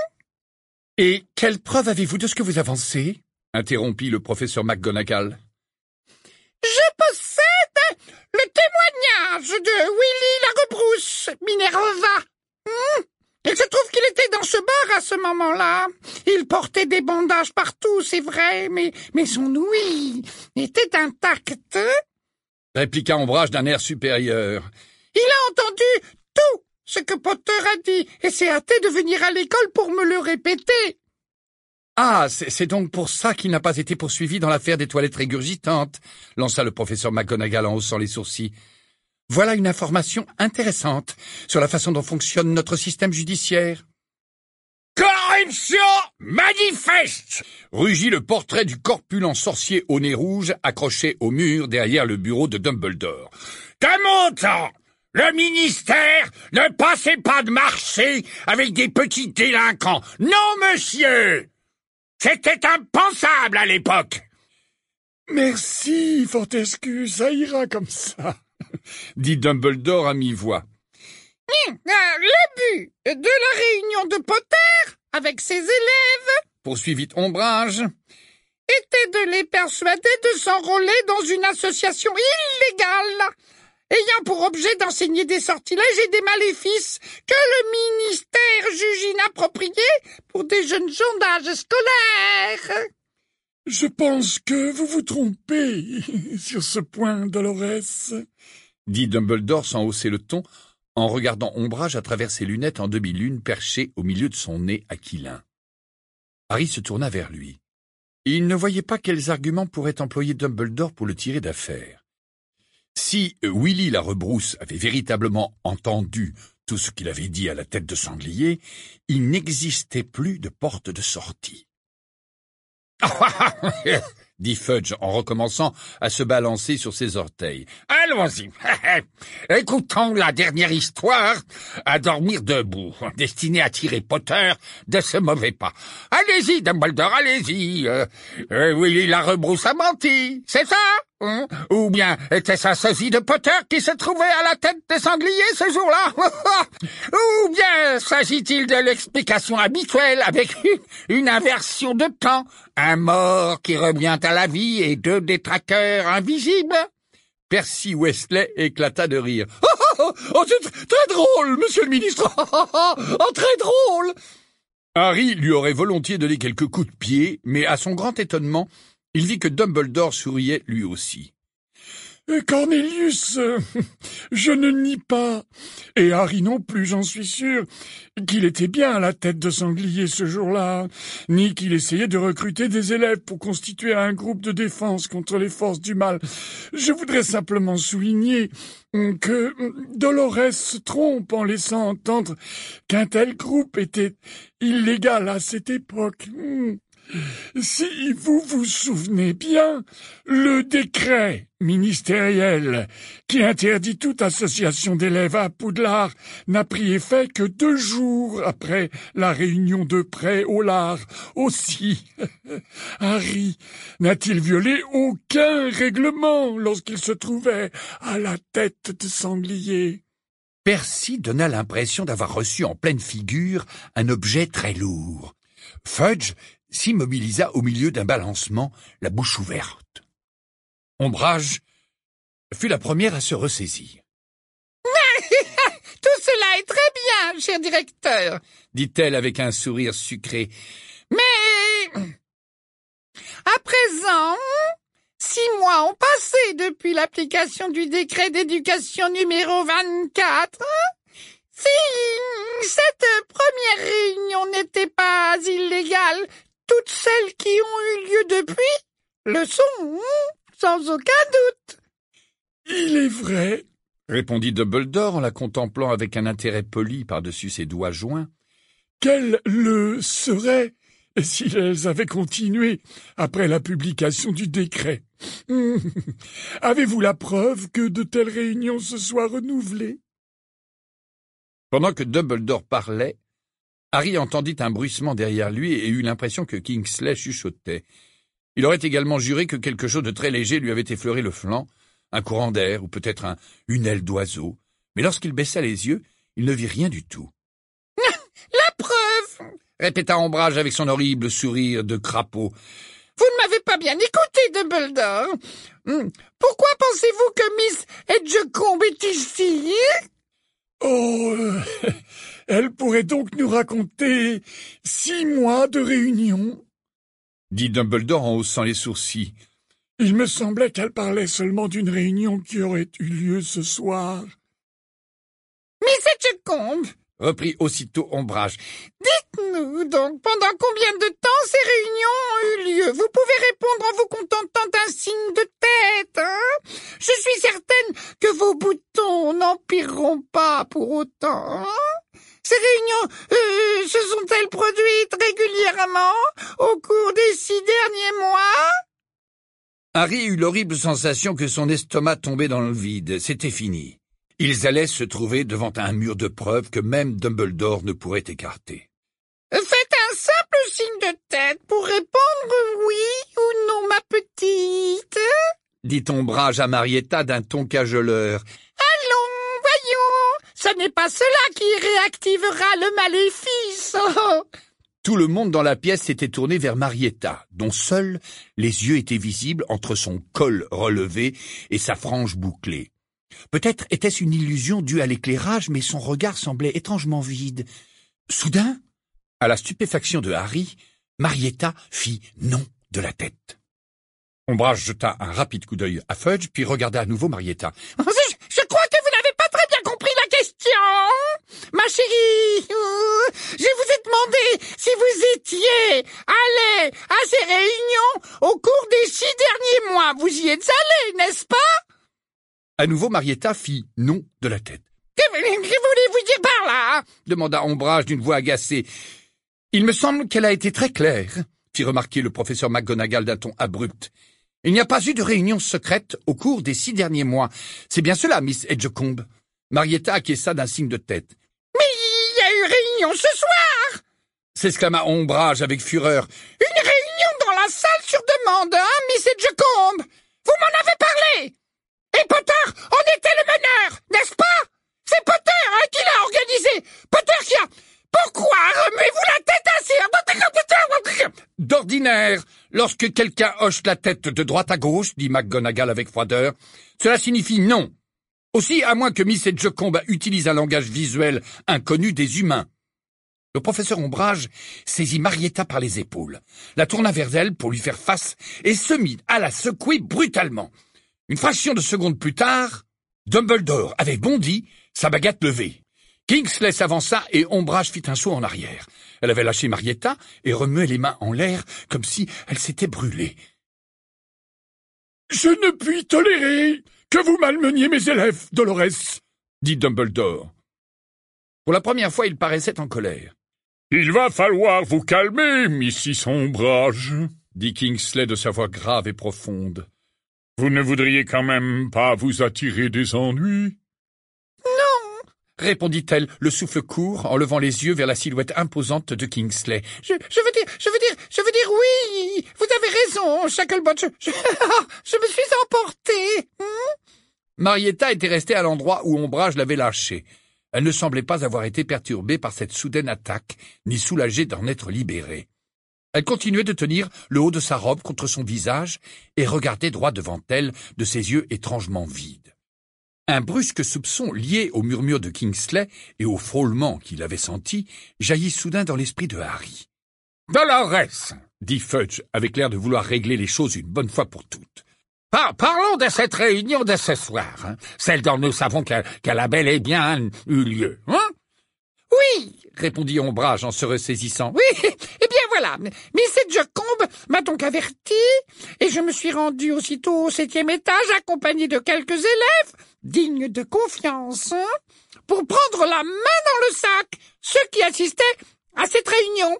Et quelle preuve avez-vous de ce que vous avancez? Interrompit le professeur McGonagall. Je possède le témoignage de Willy la Rebrousse, Minerva. Hum, il se trouve qu'il était dans ce bar à ce moment-là. Il portait des bandages partout, c'est vrai, mais, mais son ouïe était intacte. Répliqua Ombrage d'un air supérieur. Il a entendu tout ce que Potter a dit et s'est hâté de venir à l'école pour me le répéter. Ah, c'est donc pour ça qu'il n'a pas été poursuivi dans l'affaire des toilettes régurgitantes, lança le professeur McGonagall en haussant les sourcils. Voilà une information intéressante sur la façon dont fonctionne notre système judiciaire. Corruption manifeste! Rugit le portrait du corpulent sorcier au nez rouge accroché au mur derrière le bureau de Dumbledore. De mon temps, le ministère ne passait pas de marché avec des petits délinquants. Non, monsieur! C'était impensable à l'époque. Merci, Fortescue, ça ira comme ça, dit Dumbledore à mi-voix. Hum, euh, le but de la réunion de Potter avec ses élèves, poursuivit Ombrage, était de les persuader de s'enrôler dans une association illégale, ayant pour objet d'enseigner des sortilèges et des maléfices que le ministère juge inappropriés pour des jeunes gens d'âge scolaire. Je pense que vous vous trompez sur ce point, Dolores, dit Dumbledore sans hausser le ton, en regardant Ombrage à travers ses lunettes en demi-lune perchées au milieu de son nez aquilin. Harry se tourna vers lui. Il ne voyait pas quels arguments pourrait employer Dumbledore pour le tirer d'affaire. Si Willy la rebrousse avait véritablement entendu tout ce qu'il avait dit à la tête de sanglier, il n'existait plus de porte de sortie. dit Fudge en recommençant à se balancer sur ses orteils. Allons-y. Écoutons la dernière histoire à dormir debout, destinée à tirer Potter de ce mauvais pas. Allez-y, Dumbledore, allez-y. Euh, euh, Willy la rebrousse a menti, c'est ça hein? Ou bien était-ce un sosie de Potter qui se trouvait à la tête des sangliers ce jour-là? Ou bien s'agit-il de l'explication habituelle avec une, une inversion de temps, un mort qui revient à la vie et deux détraqueurs invisibles? Percy Weasley éclata de rire. « Oh, oh, oh, c'est très drôle, monsieur le ministre. Oh, très drôle !» Harry lui aurait volontiers donné quelques coups de pied, mais à son grand étonnement, il vit que Dumbledore souriait lui aussi. « Cornelius, je ne nie pas, et Harry non plus, j'en suis sûr, qu'il était bien à la tête de sanglier ce jour-là, ni qu'il essayait de recruter des élèves pour constituer un groupe de défense contre les forces du mal. Je voudrais simplement souligner que Dolores se trompe en laissant entendre qu'un tel groupe était illégal à cette époque. Si vous vous souvenez bien, le décret ministériel qui interdit toute association d'élèves à Poudlard n'a pris effet que deux jours après la réunion de prêt au lard. Aussi, Harry n'a-t-il violé aucun règlement lorsqu'il se trouvait à la tête de sanglier? Percy donna l'impression d'avoir reçu en pleine figure un objet très lourd. Fudge s'immobilisa au milieu d'un balancement, la bouche ouverte. Ombrage fut la première à se ressaisir. « Tout cela est très bien, cher directeur, » dit-elle avec un sourire sucré. « Mais, à présent, six mois ont passé depuis l'application du décret d'éducation numéro vingt-quatre. Si cette première réunion n'était pas illégale, toutes celles qui ont eu lieu depuis le sont, sans aucun doute. »« Il est vrai, » répondit Dumbledore en la contemplant avec un intérêt poli par-dessus ses doigts joints, « qu'elles le seraient si elles avaient continué après la publication du décret. Avez-vous la preuve que de telles réunions se soient renouvelées ?» Pendant que Dumbledore parlait, Harry entendit un bruissement derrière lui et eut l'impression que Kingsley chuchotait. Il aurait également juré que quelque chose de très léger lui avait effleuré le flanc, un courant d'air ou peut-être un, une aile d'oiseau. Mais lorsqu'il baissa les yeux, il ne vit rien du tout. « La preuve !» répéta Ombrage avec son horrible sourire de crapaud. « Vous ne m'avez pas bien écouté, Dumbledore. Pourquoi pensez-vous que Miss Edgecombe est ici ?» Oh, euh, elle pourrait donc nous raconter six mois de réunion, dit Dumbledore en haussant les sourcils. Il me semblait qu'elle parlait seulement d'une réunion qui aurait eu lieu ce soir. Miss Edgecombe, reprit aussitôt Ombrage, dites-nous donc pendant combien de temps ces réunions ont eu lieu. Vous pouvez répondre en vous contentant d'un signe de tête, hein? Je suis certaine que vos boutons n'empireront pas pour autant. Hein? Ces réunions euh, se sont-elles produites régulièrement au cours des six derniers mois? Harry eut l'horrible sensation que son estomac tombait dans le vide. C'était fini. Ils allaient se trouver devant un mur de preuves que même Dumbledore ne pourrait écarter. Faites un simple signe de tête pour répondre oui ou non, ma petite, dit Ombrage à Marietta d'un ton cajoleur. Allons, voyons, ça ce n'est pas cela qui réactivera le maléfice. Oh. Tout le monde dans la pièce s'était tourné vers Marietta, dont seuls les yeux étaient visibles entre son col relevé et sa frange bouclée. Peut-être était-ce une illusion due à l'éclairage, mais son regard semblait étrangement vide. Soudain, à la stupéfaction de Harry, Marietta fit non de la tête. Ombrage jeta un rapide coup d'œil à Fudge, puis regarda à nouveau Marietta. Je, je crois que vous n'avez pas très bien compris la question, ma chérie. Je vous ai demandé si vous étiez allé à ces réunions au cours des six derniers mois. Vous y êtes allé, n'est-ce pas? À nouveau, Marietta fit non de la tête. Que, que voulez-vous dire par là? Demanda Ombrage d'une voix agacée. Il me semble qu'elle a été très claire, fit remarquer le professeur McGonagall d'un ton abrupt. Il n'y a pas eu de réunion secrète au cours des six derniers mois. C'est bien cela, Miss Edgecombe. Marietta acquiesça d'un signe de tête. Mais il y a eu réunion ce soir! S'exclama Ombrage avec fureur. Une réunion dans la salle sur demande, hein, Miss Edgecombe? Vous m'en avez parlé! Et Potter en était le meneur, n'est-ce pas? C'est Potter, hein, qui l'a organisé! Potter qui a... Pourquoi remuez-vous la tête ainsi? D'ordinaire, lorsque quelqu'un hoche la tête de droite à gauche, dit McGonagall avec froideur, cela signifie non. Aussi, à moins que Miss Edgecombe utilise un langage visuel inconnu des humains. Le professeur Ombrage saisit Marietta par les épaules, la tourna vers elle pour lui faire face et se mit à la secouer brutalement. Une fraction de seconde plus tard, Dumbledore avait bondi, sa baguette levée. Kingsley s'avança et Ombrage fit un saut en arrière. Elle avait lâché Marietta et remuait les mains en l'air comme si elle s'était brûlée. « Je ne puis tolérer que vous malmeniez mes élèves, Dolores, » dit Dumbledore. Pour la première fois, il paraissait en colère. « Il va falloir vous calmer, Missis Ombrage, » dit Kingsley de sa voix grave et profonde. « Vous ne voudriez quand même pas vous attirer des ennuis ?» répondit-elle, le souffle court, en levant les yeux vers la silhouette imposante de Kingsley. Je, je veux dire, je veux dire, je veux dire, oui, vous avez raison, Shacklebot, je, je, je me suis emportée. Hmm? Marietta était restée à l'endroit où Ombrage l'avait lâchée. Elle ne semblait pas avoir été perturbée par cette soudaine attaque, ni soulagée d'en être libérée. Elle continuait de tenir le haut de sa robe contre son visage et regardait droit devant elle de ses yeux étrangement vides. Un brusque soupçon lié au murmure de Kingsley et au frôlement qu'il avait senti jaillit soudain dans l'esprit de Harry. « Dolores !» dit Fudge, avec l'air de vouloir régler les choses une bonne fois pour toutes. Par Parlons de cette réunion de ce soir, hein, celle dont nous savons qu'elle qu'elle a bel et bien eu lieu. Hein? Oui, répondit Ombrage en se ressaisissant. Oui, eh bien voilà, Miss Edgecombe m'a donc averti, et je me suis rendu aussitôt au septième étage, accompagné de quelques élèves, dignes de confiance, hein, pour prendre la main dans le sac, ceux qui assistaient à cette réunion.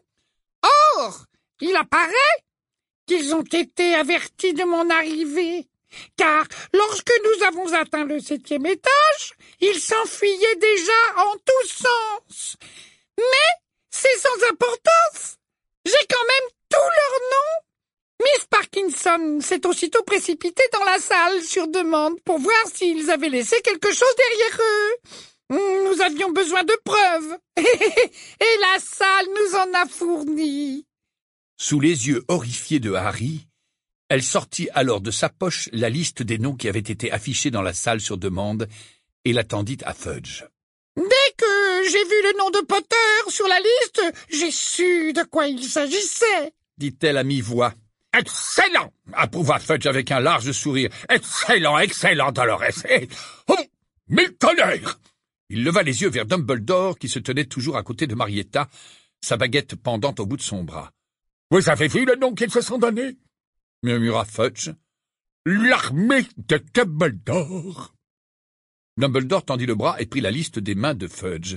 Or, il apparaît qu'ils ont été avertis de mon arrivée, car lorsque nous avons atteint le septième étage, ils s'enfuyaient déjà en tous sens. Mais c'est sans importance. J'ai quand même tous leurs noms. Miss Parkinson s'est aussitôt précipitée dans la salle sur demande pour voir s'ils avaient laissé quelque chose derrière eux. Nous avions besoin de preuves. Et la salle nous en a fourni. Sous les yeux horrifiés de Harry, elle sortit alors de sa poche la liste des noms qui avaient été affichés dans la salle sur demande et la tendit à Fudge. Dès que j'ai vu le nom de Potter sur la liste, j'ai su de quoi il s'agissait, dit-elle à mi-voix. Excellent, approuva Fudge avec un large sourire. Excellent, excellent, Dolores. Et... Oh, mille tonnerres! Il leva les yeux vers Dumbledore qui se tenait toujours à côté de Marietta, sa baguette pendant au bout de son bras. Vous avez vu le nom qu'ils se sont donné? Murmura Fudge. L'armée de Dumbledore. Dumbledore tendit le bras et prit la liste des mains de Fudge.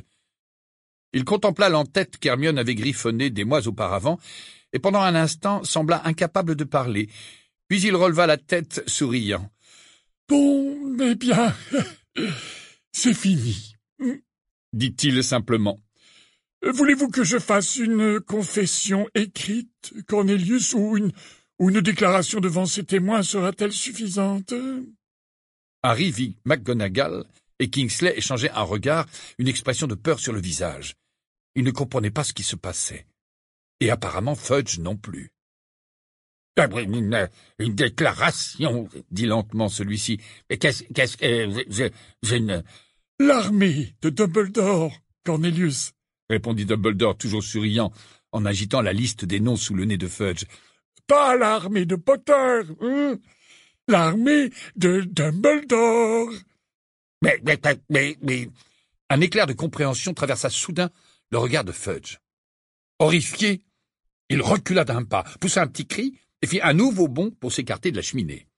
Il contempla l'entête qu'Hermione avait griffonnée des mois auparavant, et pendant un instant sembla incapable de parler. Puis il releva la tête, souriant. « Bon, mais bien, c'est fini, » dit-il simplement. « Voulez-vous que je fasse une confession écrite, Cornelius, ou une, ou une déclaration devant ces témoins sera-t-elle suffisante ?» Harry vit McGonagall et Kingsley échangeait un regard, une expression de peur sur le visage. Il ne comprenait pas ce qui se passait. Et apparemment Fudge non plus. Une, une déclaration, dit lentement celui-ci. Mais qu'est-ce qu'est-ce que... Je, je ne... L'armée de Dumbledore, Cornelius, répondit Dumbledore, toujours souriant, en agitant la liste des noms sous le nez de Fudge. Pas l'armée de Potter, hein? L'armée de Dumbledore. Mais, mais, mais, mais... Un éclair de compréhension traversa soudain le regard de Fudge. Horrifié, il recula d'un pas, poussa un petit cri et fit un nouveau bond pour s'écarter de la cheminée.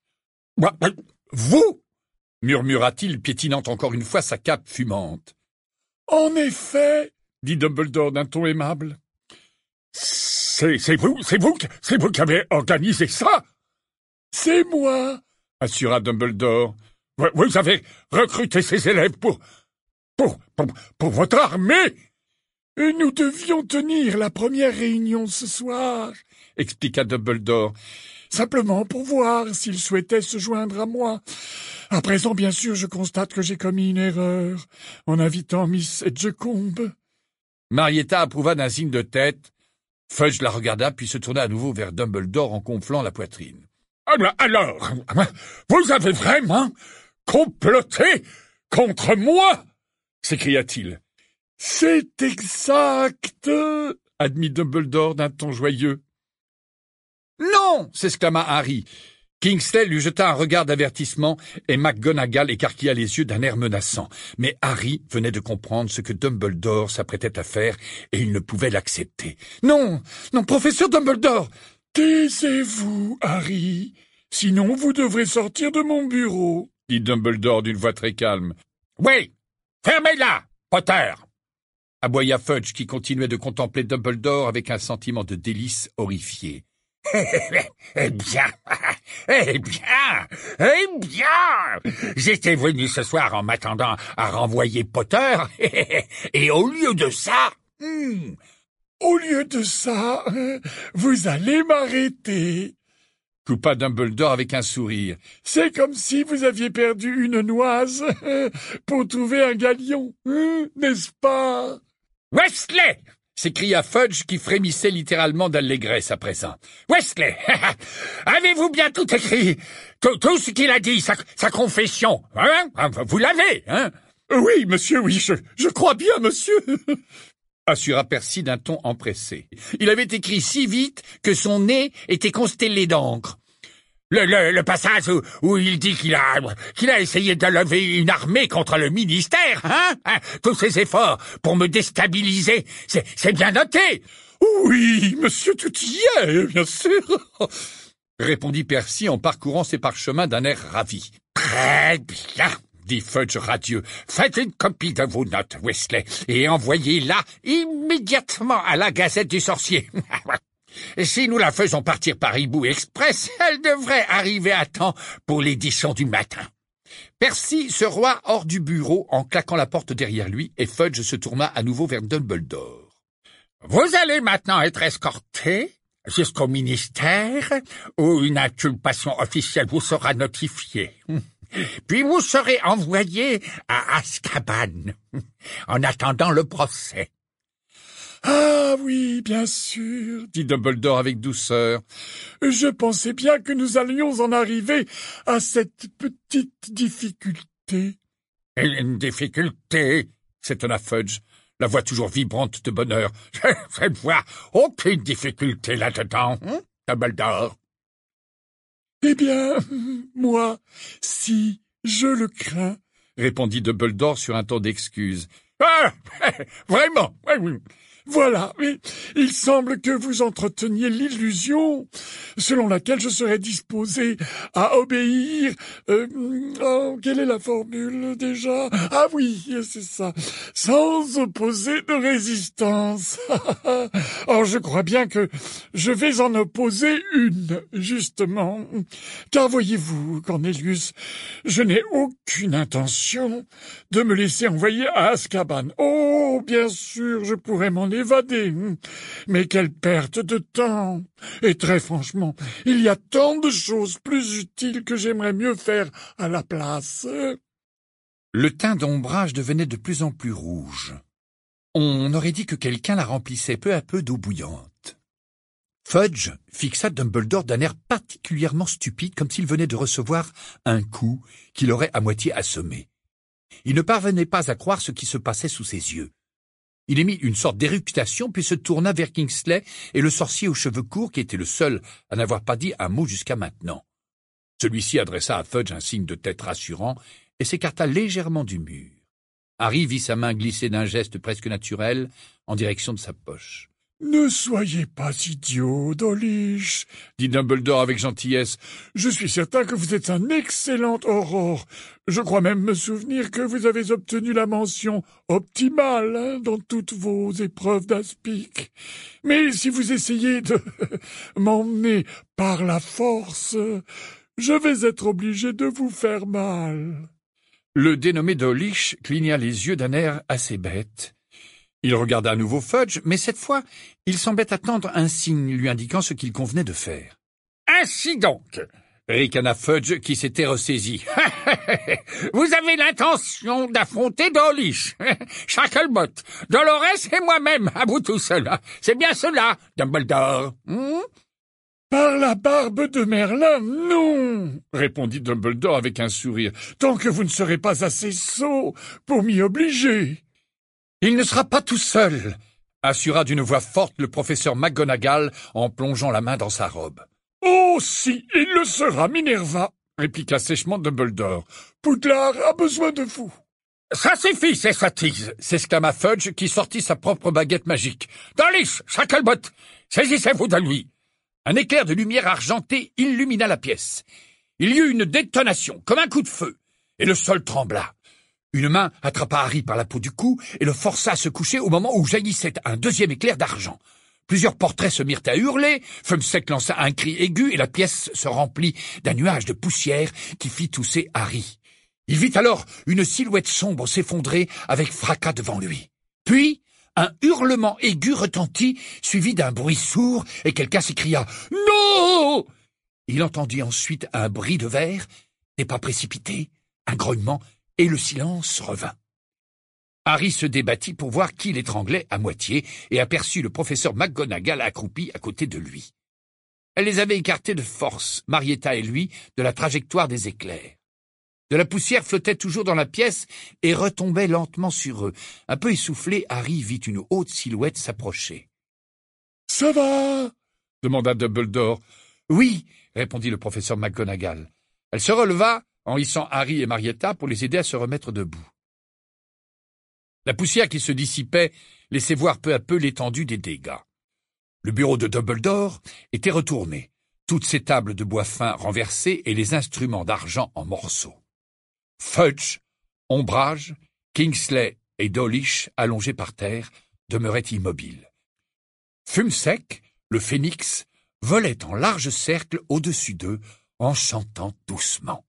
« Vous » murmura-t-il, piétinant encore une fois sa cape fumante. « En effet, » dit Dumbledore d'un ton aimable. « C'est c'est vous, c'est vous, c'est vous qui avez organisé ça ?»« C'est moi, » assura Dumbledore. Vous, vous avez recruté ces élèves pour, pour, pour, pour votre armée ?» « Nous devions tenir la première réunion ce soir, » expliqua Dumbledore. « Simplement pour voir s'ils souhaitaient se joindre à moi. À présent, bien sûr, je constate que j'ai commis une erreur en invitant Miss Edgecombe. » Marietta approuva d'un signe de tête. Fudge la regarda, puis se tourna à nouveau vers Dumbledore en gonflant la poitrine. « Alors, vous avez vraiment comploté contre moi ?» s'écria-t-il. « C'est exact !» admit Dumbledore d'un ton joyeux. « Non !» s'exclama Harry. Kingsley lui jeta un regard d'avertissement et McGonagall écarquilla les yeux d'un air menaçant. Mais Harry venait de comprendre ce que Dumbledore s'apprêtait à faire et il ne pouvait l'accepter. « Non, non, professeur Dumbledore !»« Taisez-vous, Harry, sinon vous devrez sortir de mon bureau, » dit Dumbledore d'une voix très calme. « Oui, fermez-la, Potter !» aboya Fudge qui continuait de contempler Dumbledore avec un sentiment de délice horrifié. « Eh bien, eh bien, eh bien, j'étais venu ce soir en m'attendant à renvoyer Potter, et au lieu de ça... Hmm, au lieu de ça, vous allez m'arrêter, » coupa Dumbledore avec un sourire. « C'est comme si vous aviez perdu une noise pour trouver un galion, n'est-ce pas ?»« Weasley !» s'écria Fudge qui frémissait littéralement d'allégresse à présent. « Weasley, avez-vous bien tout écrit? Tout, tout ce qu'il a dit, sa, sa confession, hein? Vous l'avez, hein ?»« Oui, monsieur, oui, je, je crois bien, monsieur !» assura Percy d'un ton empressé. Il avait écrit si vite que son nez était constellé d'encre. Le, le, le passage où, où il dit qu'il a, qu'il a essayé de lever une armée contre le ministère, hein, hein tous ses efforts pour me déstabiliser, c'est, c'est bien noté. Oui, monsieur, tout y est, bien sûr, répondit Percy en parcourant ses parchemins d'un air ravi. Très bien, dit Fudge radieux. Faites une copie de vos notes, Weasley, et envoyez-la immédiatement à la Gazette du Sorcier. Si nous la faisons partir par Hibou Express, elle devrait arriver à temps pour l'édition du matin. Percy se rua hors du bureau en claquant la porte derrière lui et Fudge se tourna à nouveau vers Dumbledore. « Vous allez maintenant être escorté jusqu'au ministère où une inculpation officielle vous sera notifiée. Puis vous serez envoyé à Azkaban en attendant le procès. » « Ah oui, bien sûr, » dit Dumbledore avec douceur. « Je pensais bien que nous allions en arriver à cette petite difficulté. »« Une difficulté ?» s'étonna Fudge, la voix toujours vibrante de bonheur. « Je ne vois aucune difficulté là-dedans, hein, Dumbledore. »« Eh bien, moi, si, je le crains, » répondit Dumbledore sur un ton d'excuse. « Ah, vraiment, oui, oui. » Voilà, mais il semble que vous entreteniez l'illusion selon laquelle je serais disposé à obéir. Euh, oh, quelle est la formule déjà? Ah oui, c'est ça. Sans opposer de résistance. Or, je crois bien que je vais en opposer une, justement. Car voyez-vous, Cornelius, je n'ai aucune intention de me laisser envoyer à Azkaban. Oh, bien sûr, je pourrais m'en évader. Mais quelle perte de temps! Et très franchement, il y a tant de choses plus utiles que j'aimerais mieux faire à la place. Le teint d'Ombrage devenait de plus en plus rouge. On aurait dit que quelqu'un la remplissait peu à peu d'eau bouillante. Fudge fixa Dumbledore d'un air particulièrement stupide, comme s'il venait de recevoir un coup qui l'aurait à moitié assommé. Il ne parvenait pas à croire ce qui se passait sous ses yeux. Il émit une sorte d'éructation, puis se tourna vers Kingsley et le sorcier aux cheveux courts, qui était le seul à n'avoir pas dit un mot jusqu'à maintenant. Celui-ci adressa à Fudge un signe de tête rassurant et s'écarta légèrement du mur. Harry vit sa main glisser d'un geste presque naturel en direction de sa poche. « Ne soyez pas idiot, Dawlish, dit Dumbledore avec gentillesse. Je suis certain que vous êtes un excellent Aurore. Je crois même me souvenir que vous avez obtenu la mention optimale hein, dans toutes vos épreuves d'aspic. Mais si vous essayez de m'emmener par la force, je vais être obligé de vous faire mal. » Le dénommé Dawlish cligna les yeux d'un air assez bête. Il regarda à nouveau Fudge, mais cette fois, il semblait attendre un signe lui indiquant ce qu'il convenait de faire. « Ainsi donc !» ricana Fudge qui s'était ressaisi. « Vous avez l'intention d'affronter Dawlish, Shacklebolt, Dolores et moi-même, à vous tout seul. C'est bien cela, Dumbledore. Hmm » « Par la barbe de Merlin, non !» répondit Dumbledore avec un sourire, « tant que vous ne serez pas assez sot pour m'y obliger. » « Il ne sera pas tout seul !» assura d'une voix forte le professeur McGonagall en plongeant la main dans sa robe. « Oh, si, il le sera, Minerva !» répliqua sèchement Dumbledore. « Poudlard a besoin de vous. »« Ça suffit, ces sottises !» s'exclama Fudge qui sortit sa propre baguette magique. « Dawlish, Shacklebolt, saisissez-vous de lui !» Un éclair de lumière argentée illumina la pièce. Il y eut une détonation, comme un coup de feu, et le sol trembla. Une main attrapa Harry par la peau du cou et le força à se coucher au moment où jaillissait un deuxième éclair d'argent. Plusieurs portraits se mirent à hurler, Fumsec lança un cri aigu et la pièce se remplit d'un nuage de poussière qui fit tousser Harry. Il vit alors une silhouette sombre s'effondrer avec fracas devant lui. Puis, un hurlement aigu retentit, suivi d'un bruit sourd, et quelqu'un s'écria « Non !» Il entendit ensuite un bris de verre, des pas précipités, un grognement, et le silence revint. Harry se débattit pour voir qui l'étranglait à moitié et aperçut le professeur McGonagall accroupi à côté de lui. Elle les avait écartés de force, Marietta et lui, de la trajectoire des éclairs. De la poussière flottait toujours dans la pièce et retombait lentement sur eux. Un peu essoufflé, Harry vit une haute silhouette s'approcher. « Ça va ?» demanda Dumbledore. « Oui !» répondit le professeur McGonagall. Elle se releva en hissant Harry et Marietta pour les aider à se remettre debout. La poussière qui se dissipait laissait voir peu à peu l'étendue des dégâts. Le bureau de Dumbledore était retourné, toutes ses tables de bois fin renversées et les instruments d'argent en morceaux. Fudge, Ombrage, Kingsley et Dawlish, allongés par terre, demeuraient immobiles. Fumsec, le phénix, volait en large cercle au-dessus d'eux en chantant doucement.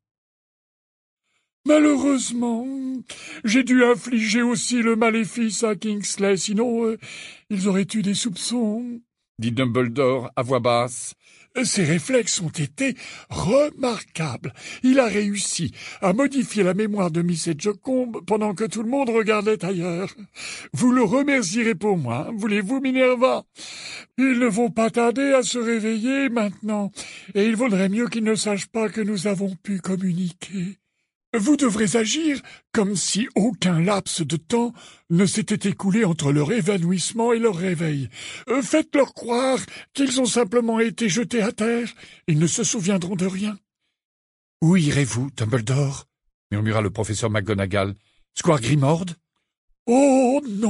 « Malheureusement, j'ai dû infliger aussi le maléfice à Kingsley, sinon euh, ils auraient eu des soupçons, » dit Dumbledore à voix basse. Ses réflexes ont été remarquables. Il a réussi à modifier la mémoire de Miss Edgecombe pendant que tout le monde regardait ailleurs. Vous le remercierez pour moi, voulez-vous, Minerva? Ils ne vont pas tarder à se réveiller maintenant, et il vaudrait mieux qu'ils ne sachent pas que nous avons pu communiquer. Vous devrez agir comme si aucun laps de temps ne s'était écoulé entre leur évanouissement et leur réveil. Faites-leur croire qu'ils ont simplement été jetés à terre. Ils ne se souviendront de rien. « Où irez-vous, Dumbledore ?» murmura le professeur McGonagall. « Square Grimord ?»« Oh non !»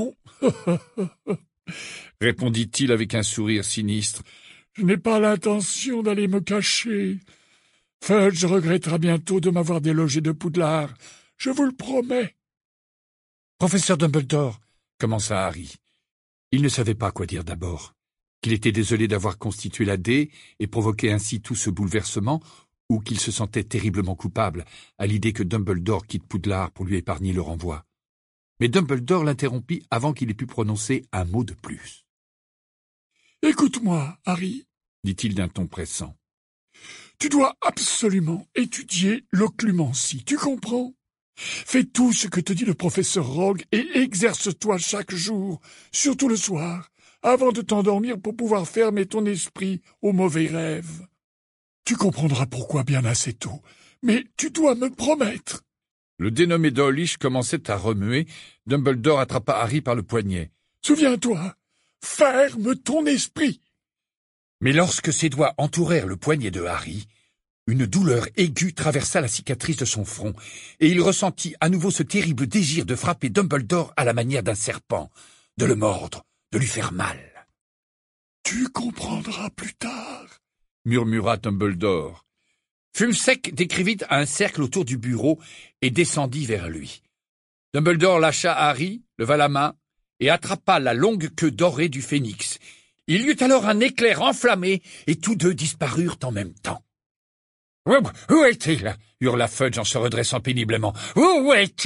répondit-il avec un sourire sinistre. « Je n'ai pas l'intention d'aller me cacher. Fudge regrettera bientôt de m'avoir délogé de Poudlard. Je vous le promets. »« Professeur Dumbledore, » commença Harry. Il ne savait pas quoi dire d'abord. Qu'il était désolé d'avoir constitué la dé et provoqué ainsi tout ce bouleversement, ou qu'il se sentait terriblement coupable à l'idée que Dumbledore quitte Poudlard pour lui épargner le renvoi. Mais Dumbledore l'interrompit avant qu'il ait pu prononcer un mot de plus. « Écoute-moi, Harry, » dit-il d'un ton pressant. « Tu dois absolument étudier l'occlumencie, tu comprends ? Fais tout ce que te dit le professeur Rogue et exerce-toi chaque jour, surtout le soir, avant de t'endormir pour pouvoir fermer ton esprit aux mauvais rêves. Tu comprendras pourquoi bien assez tôt, mais tu dois me promettre. » Le dénommé Dawlish commençait à remuer. Dumbledore attrapa Harry par le poignet. « Souviens-toi, ferme ton esprit !» Mais lorsque ses doigts entourèrent le poignet de Harry, une douleur aiguë traversa la cicatrice de son front, et il ressentit à nouveau ce terrible désir de frapper Dumbledore à la manière d'un serpent, de le mordre, de lui faire mal. « Tu comprendras plus tard, » murmura Dumbledore. Fumsec décrivit un cercle autour du bureau et descendit vers lui. Dumbledore lâcha Harry, leva la main et attrapa la longue queue dorée du phénix. Il y eut alors un éclair enflammé et tous deux disparurent en même temps. « Où, où est-il » hurla Fudge en se redressant péniblement. « Où est-il » ?«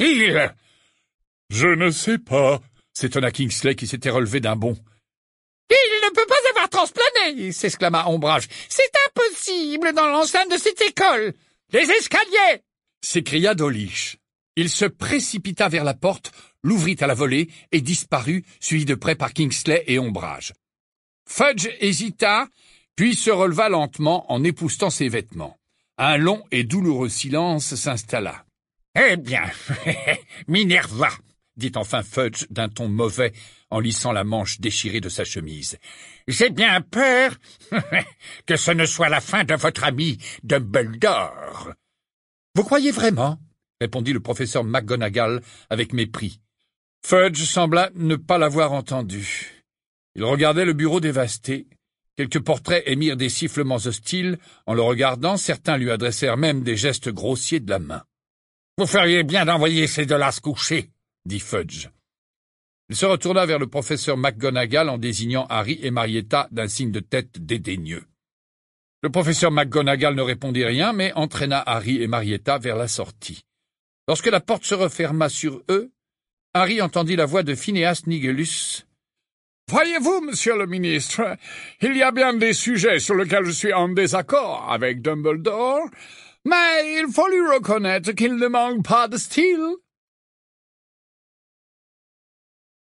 Je ne sais pas » s'étonna Kingsley qui s'était relevé d'un bond. « Il ne peut pas avoir transplané » s'exclama Ombrage. « C'est impossible dans l'enceinte de cette école. Les escaliers » s'écria Dawlish. Il se précipita vers la porte, l'ouvrit à la volée et disparut, suivi de près par Kingsley et Ombrage. Fudge hésita, puis se releva lentement en époussetant ses vêtements. Un long et douloureux silence s'installa. « Eh bien, Minerva !» dit enfin Fudge d'un ton mauvais en lissant la manche déchirée de sa chemise. « J'ai bien peur que ce ne soit la fin de votre ami Dumbledore. »« Vous croyez vraiment ?» répondit le professeur McGonagall avec mépris. Fudge sembla ne pas l'avoir entendu. Il regardait le bureau dévasté. Quelques portraits émirent des sifflements hostiles. En le regardant, certains lui adressèrent même des gestes grossiers de la main. « Vous feriez bien d'envoyer ces deux-là se coucher, » dit Fudge. Il se retourna vers le professeur McGonagall en désignant Harry et Marietta d'un signe de tête dédaigneux. Le professeur McGonagall ne répondit rien, mais entraîna Harry et Marietta vers la sortie. Lorsque la porte se referma sur eux, Harry entendit la voix de Phineas Nigellus. « Voyez-vous, monsieur le ministre, il y a bien des sujets sur lesquels je suis en désaccord avec Dumbledore, mais il faut lui reconnaître qu'il ne manque pas de style.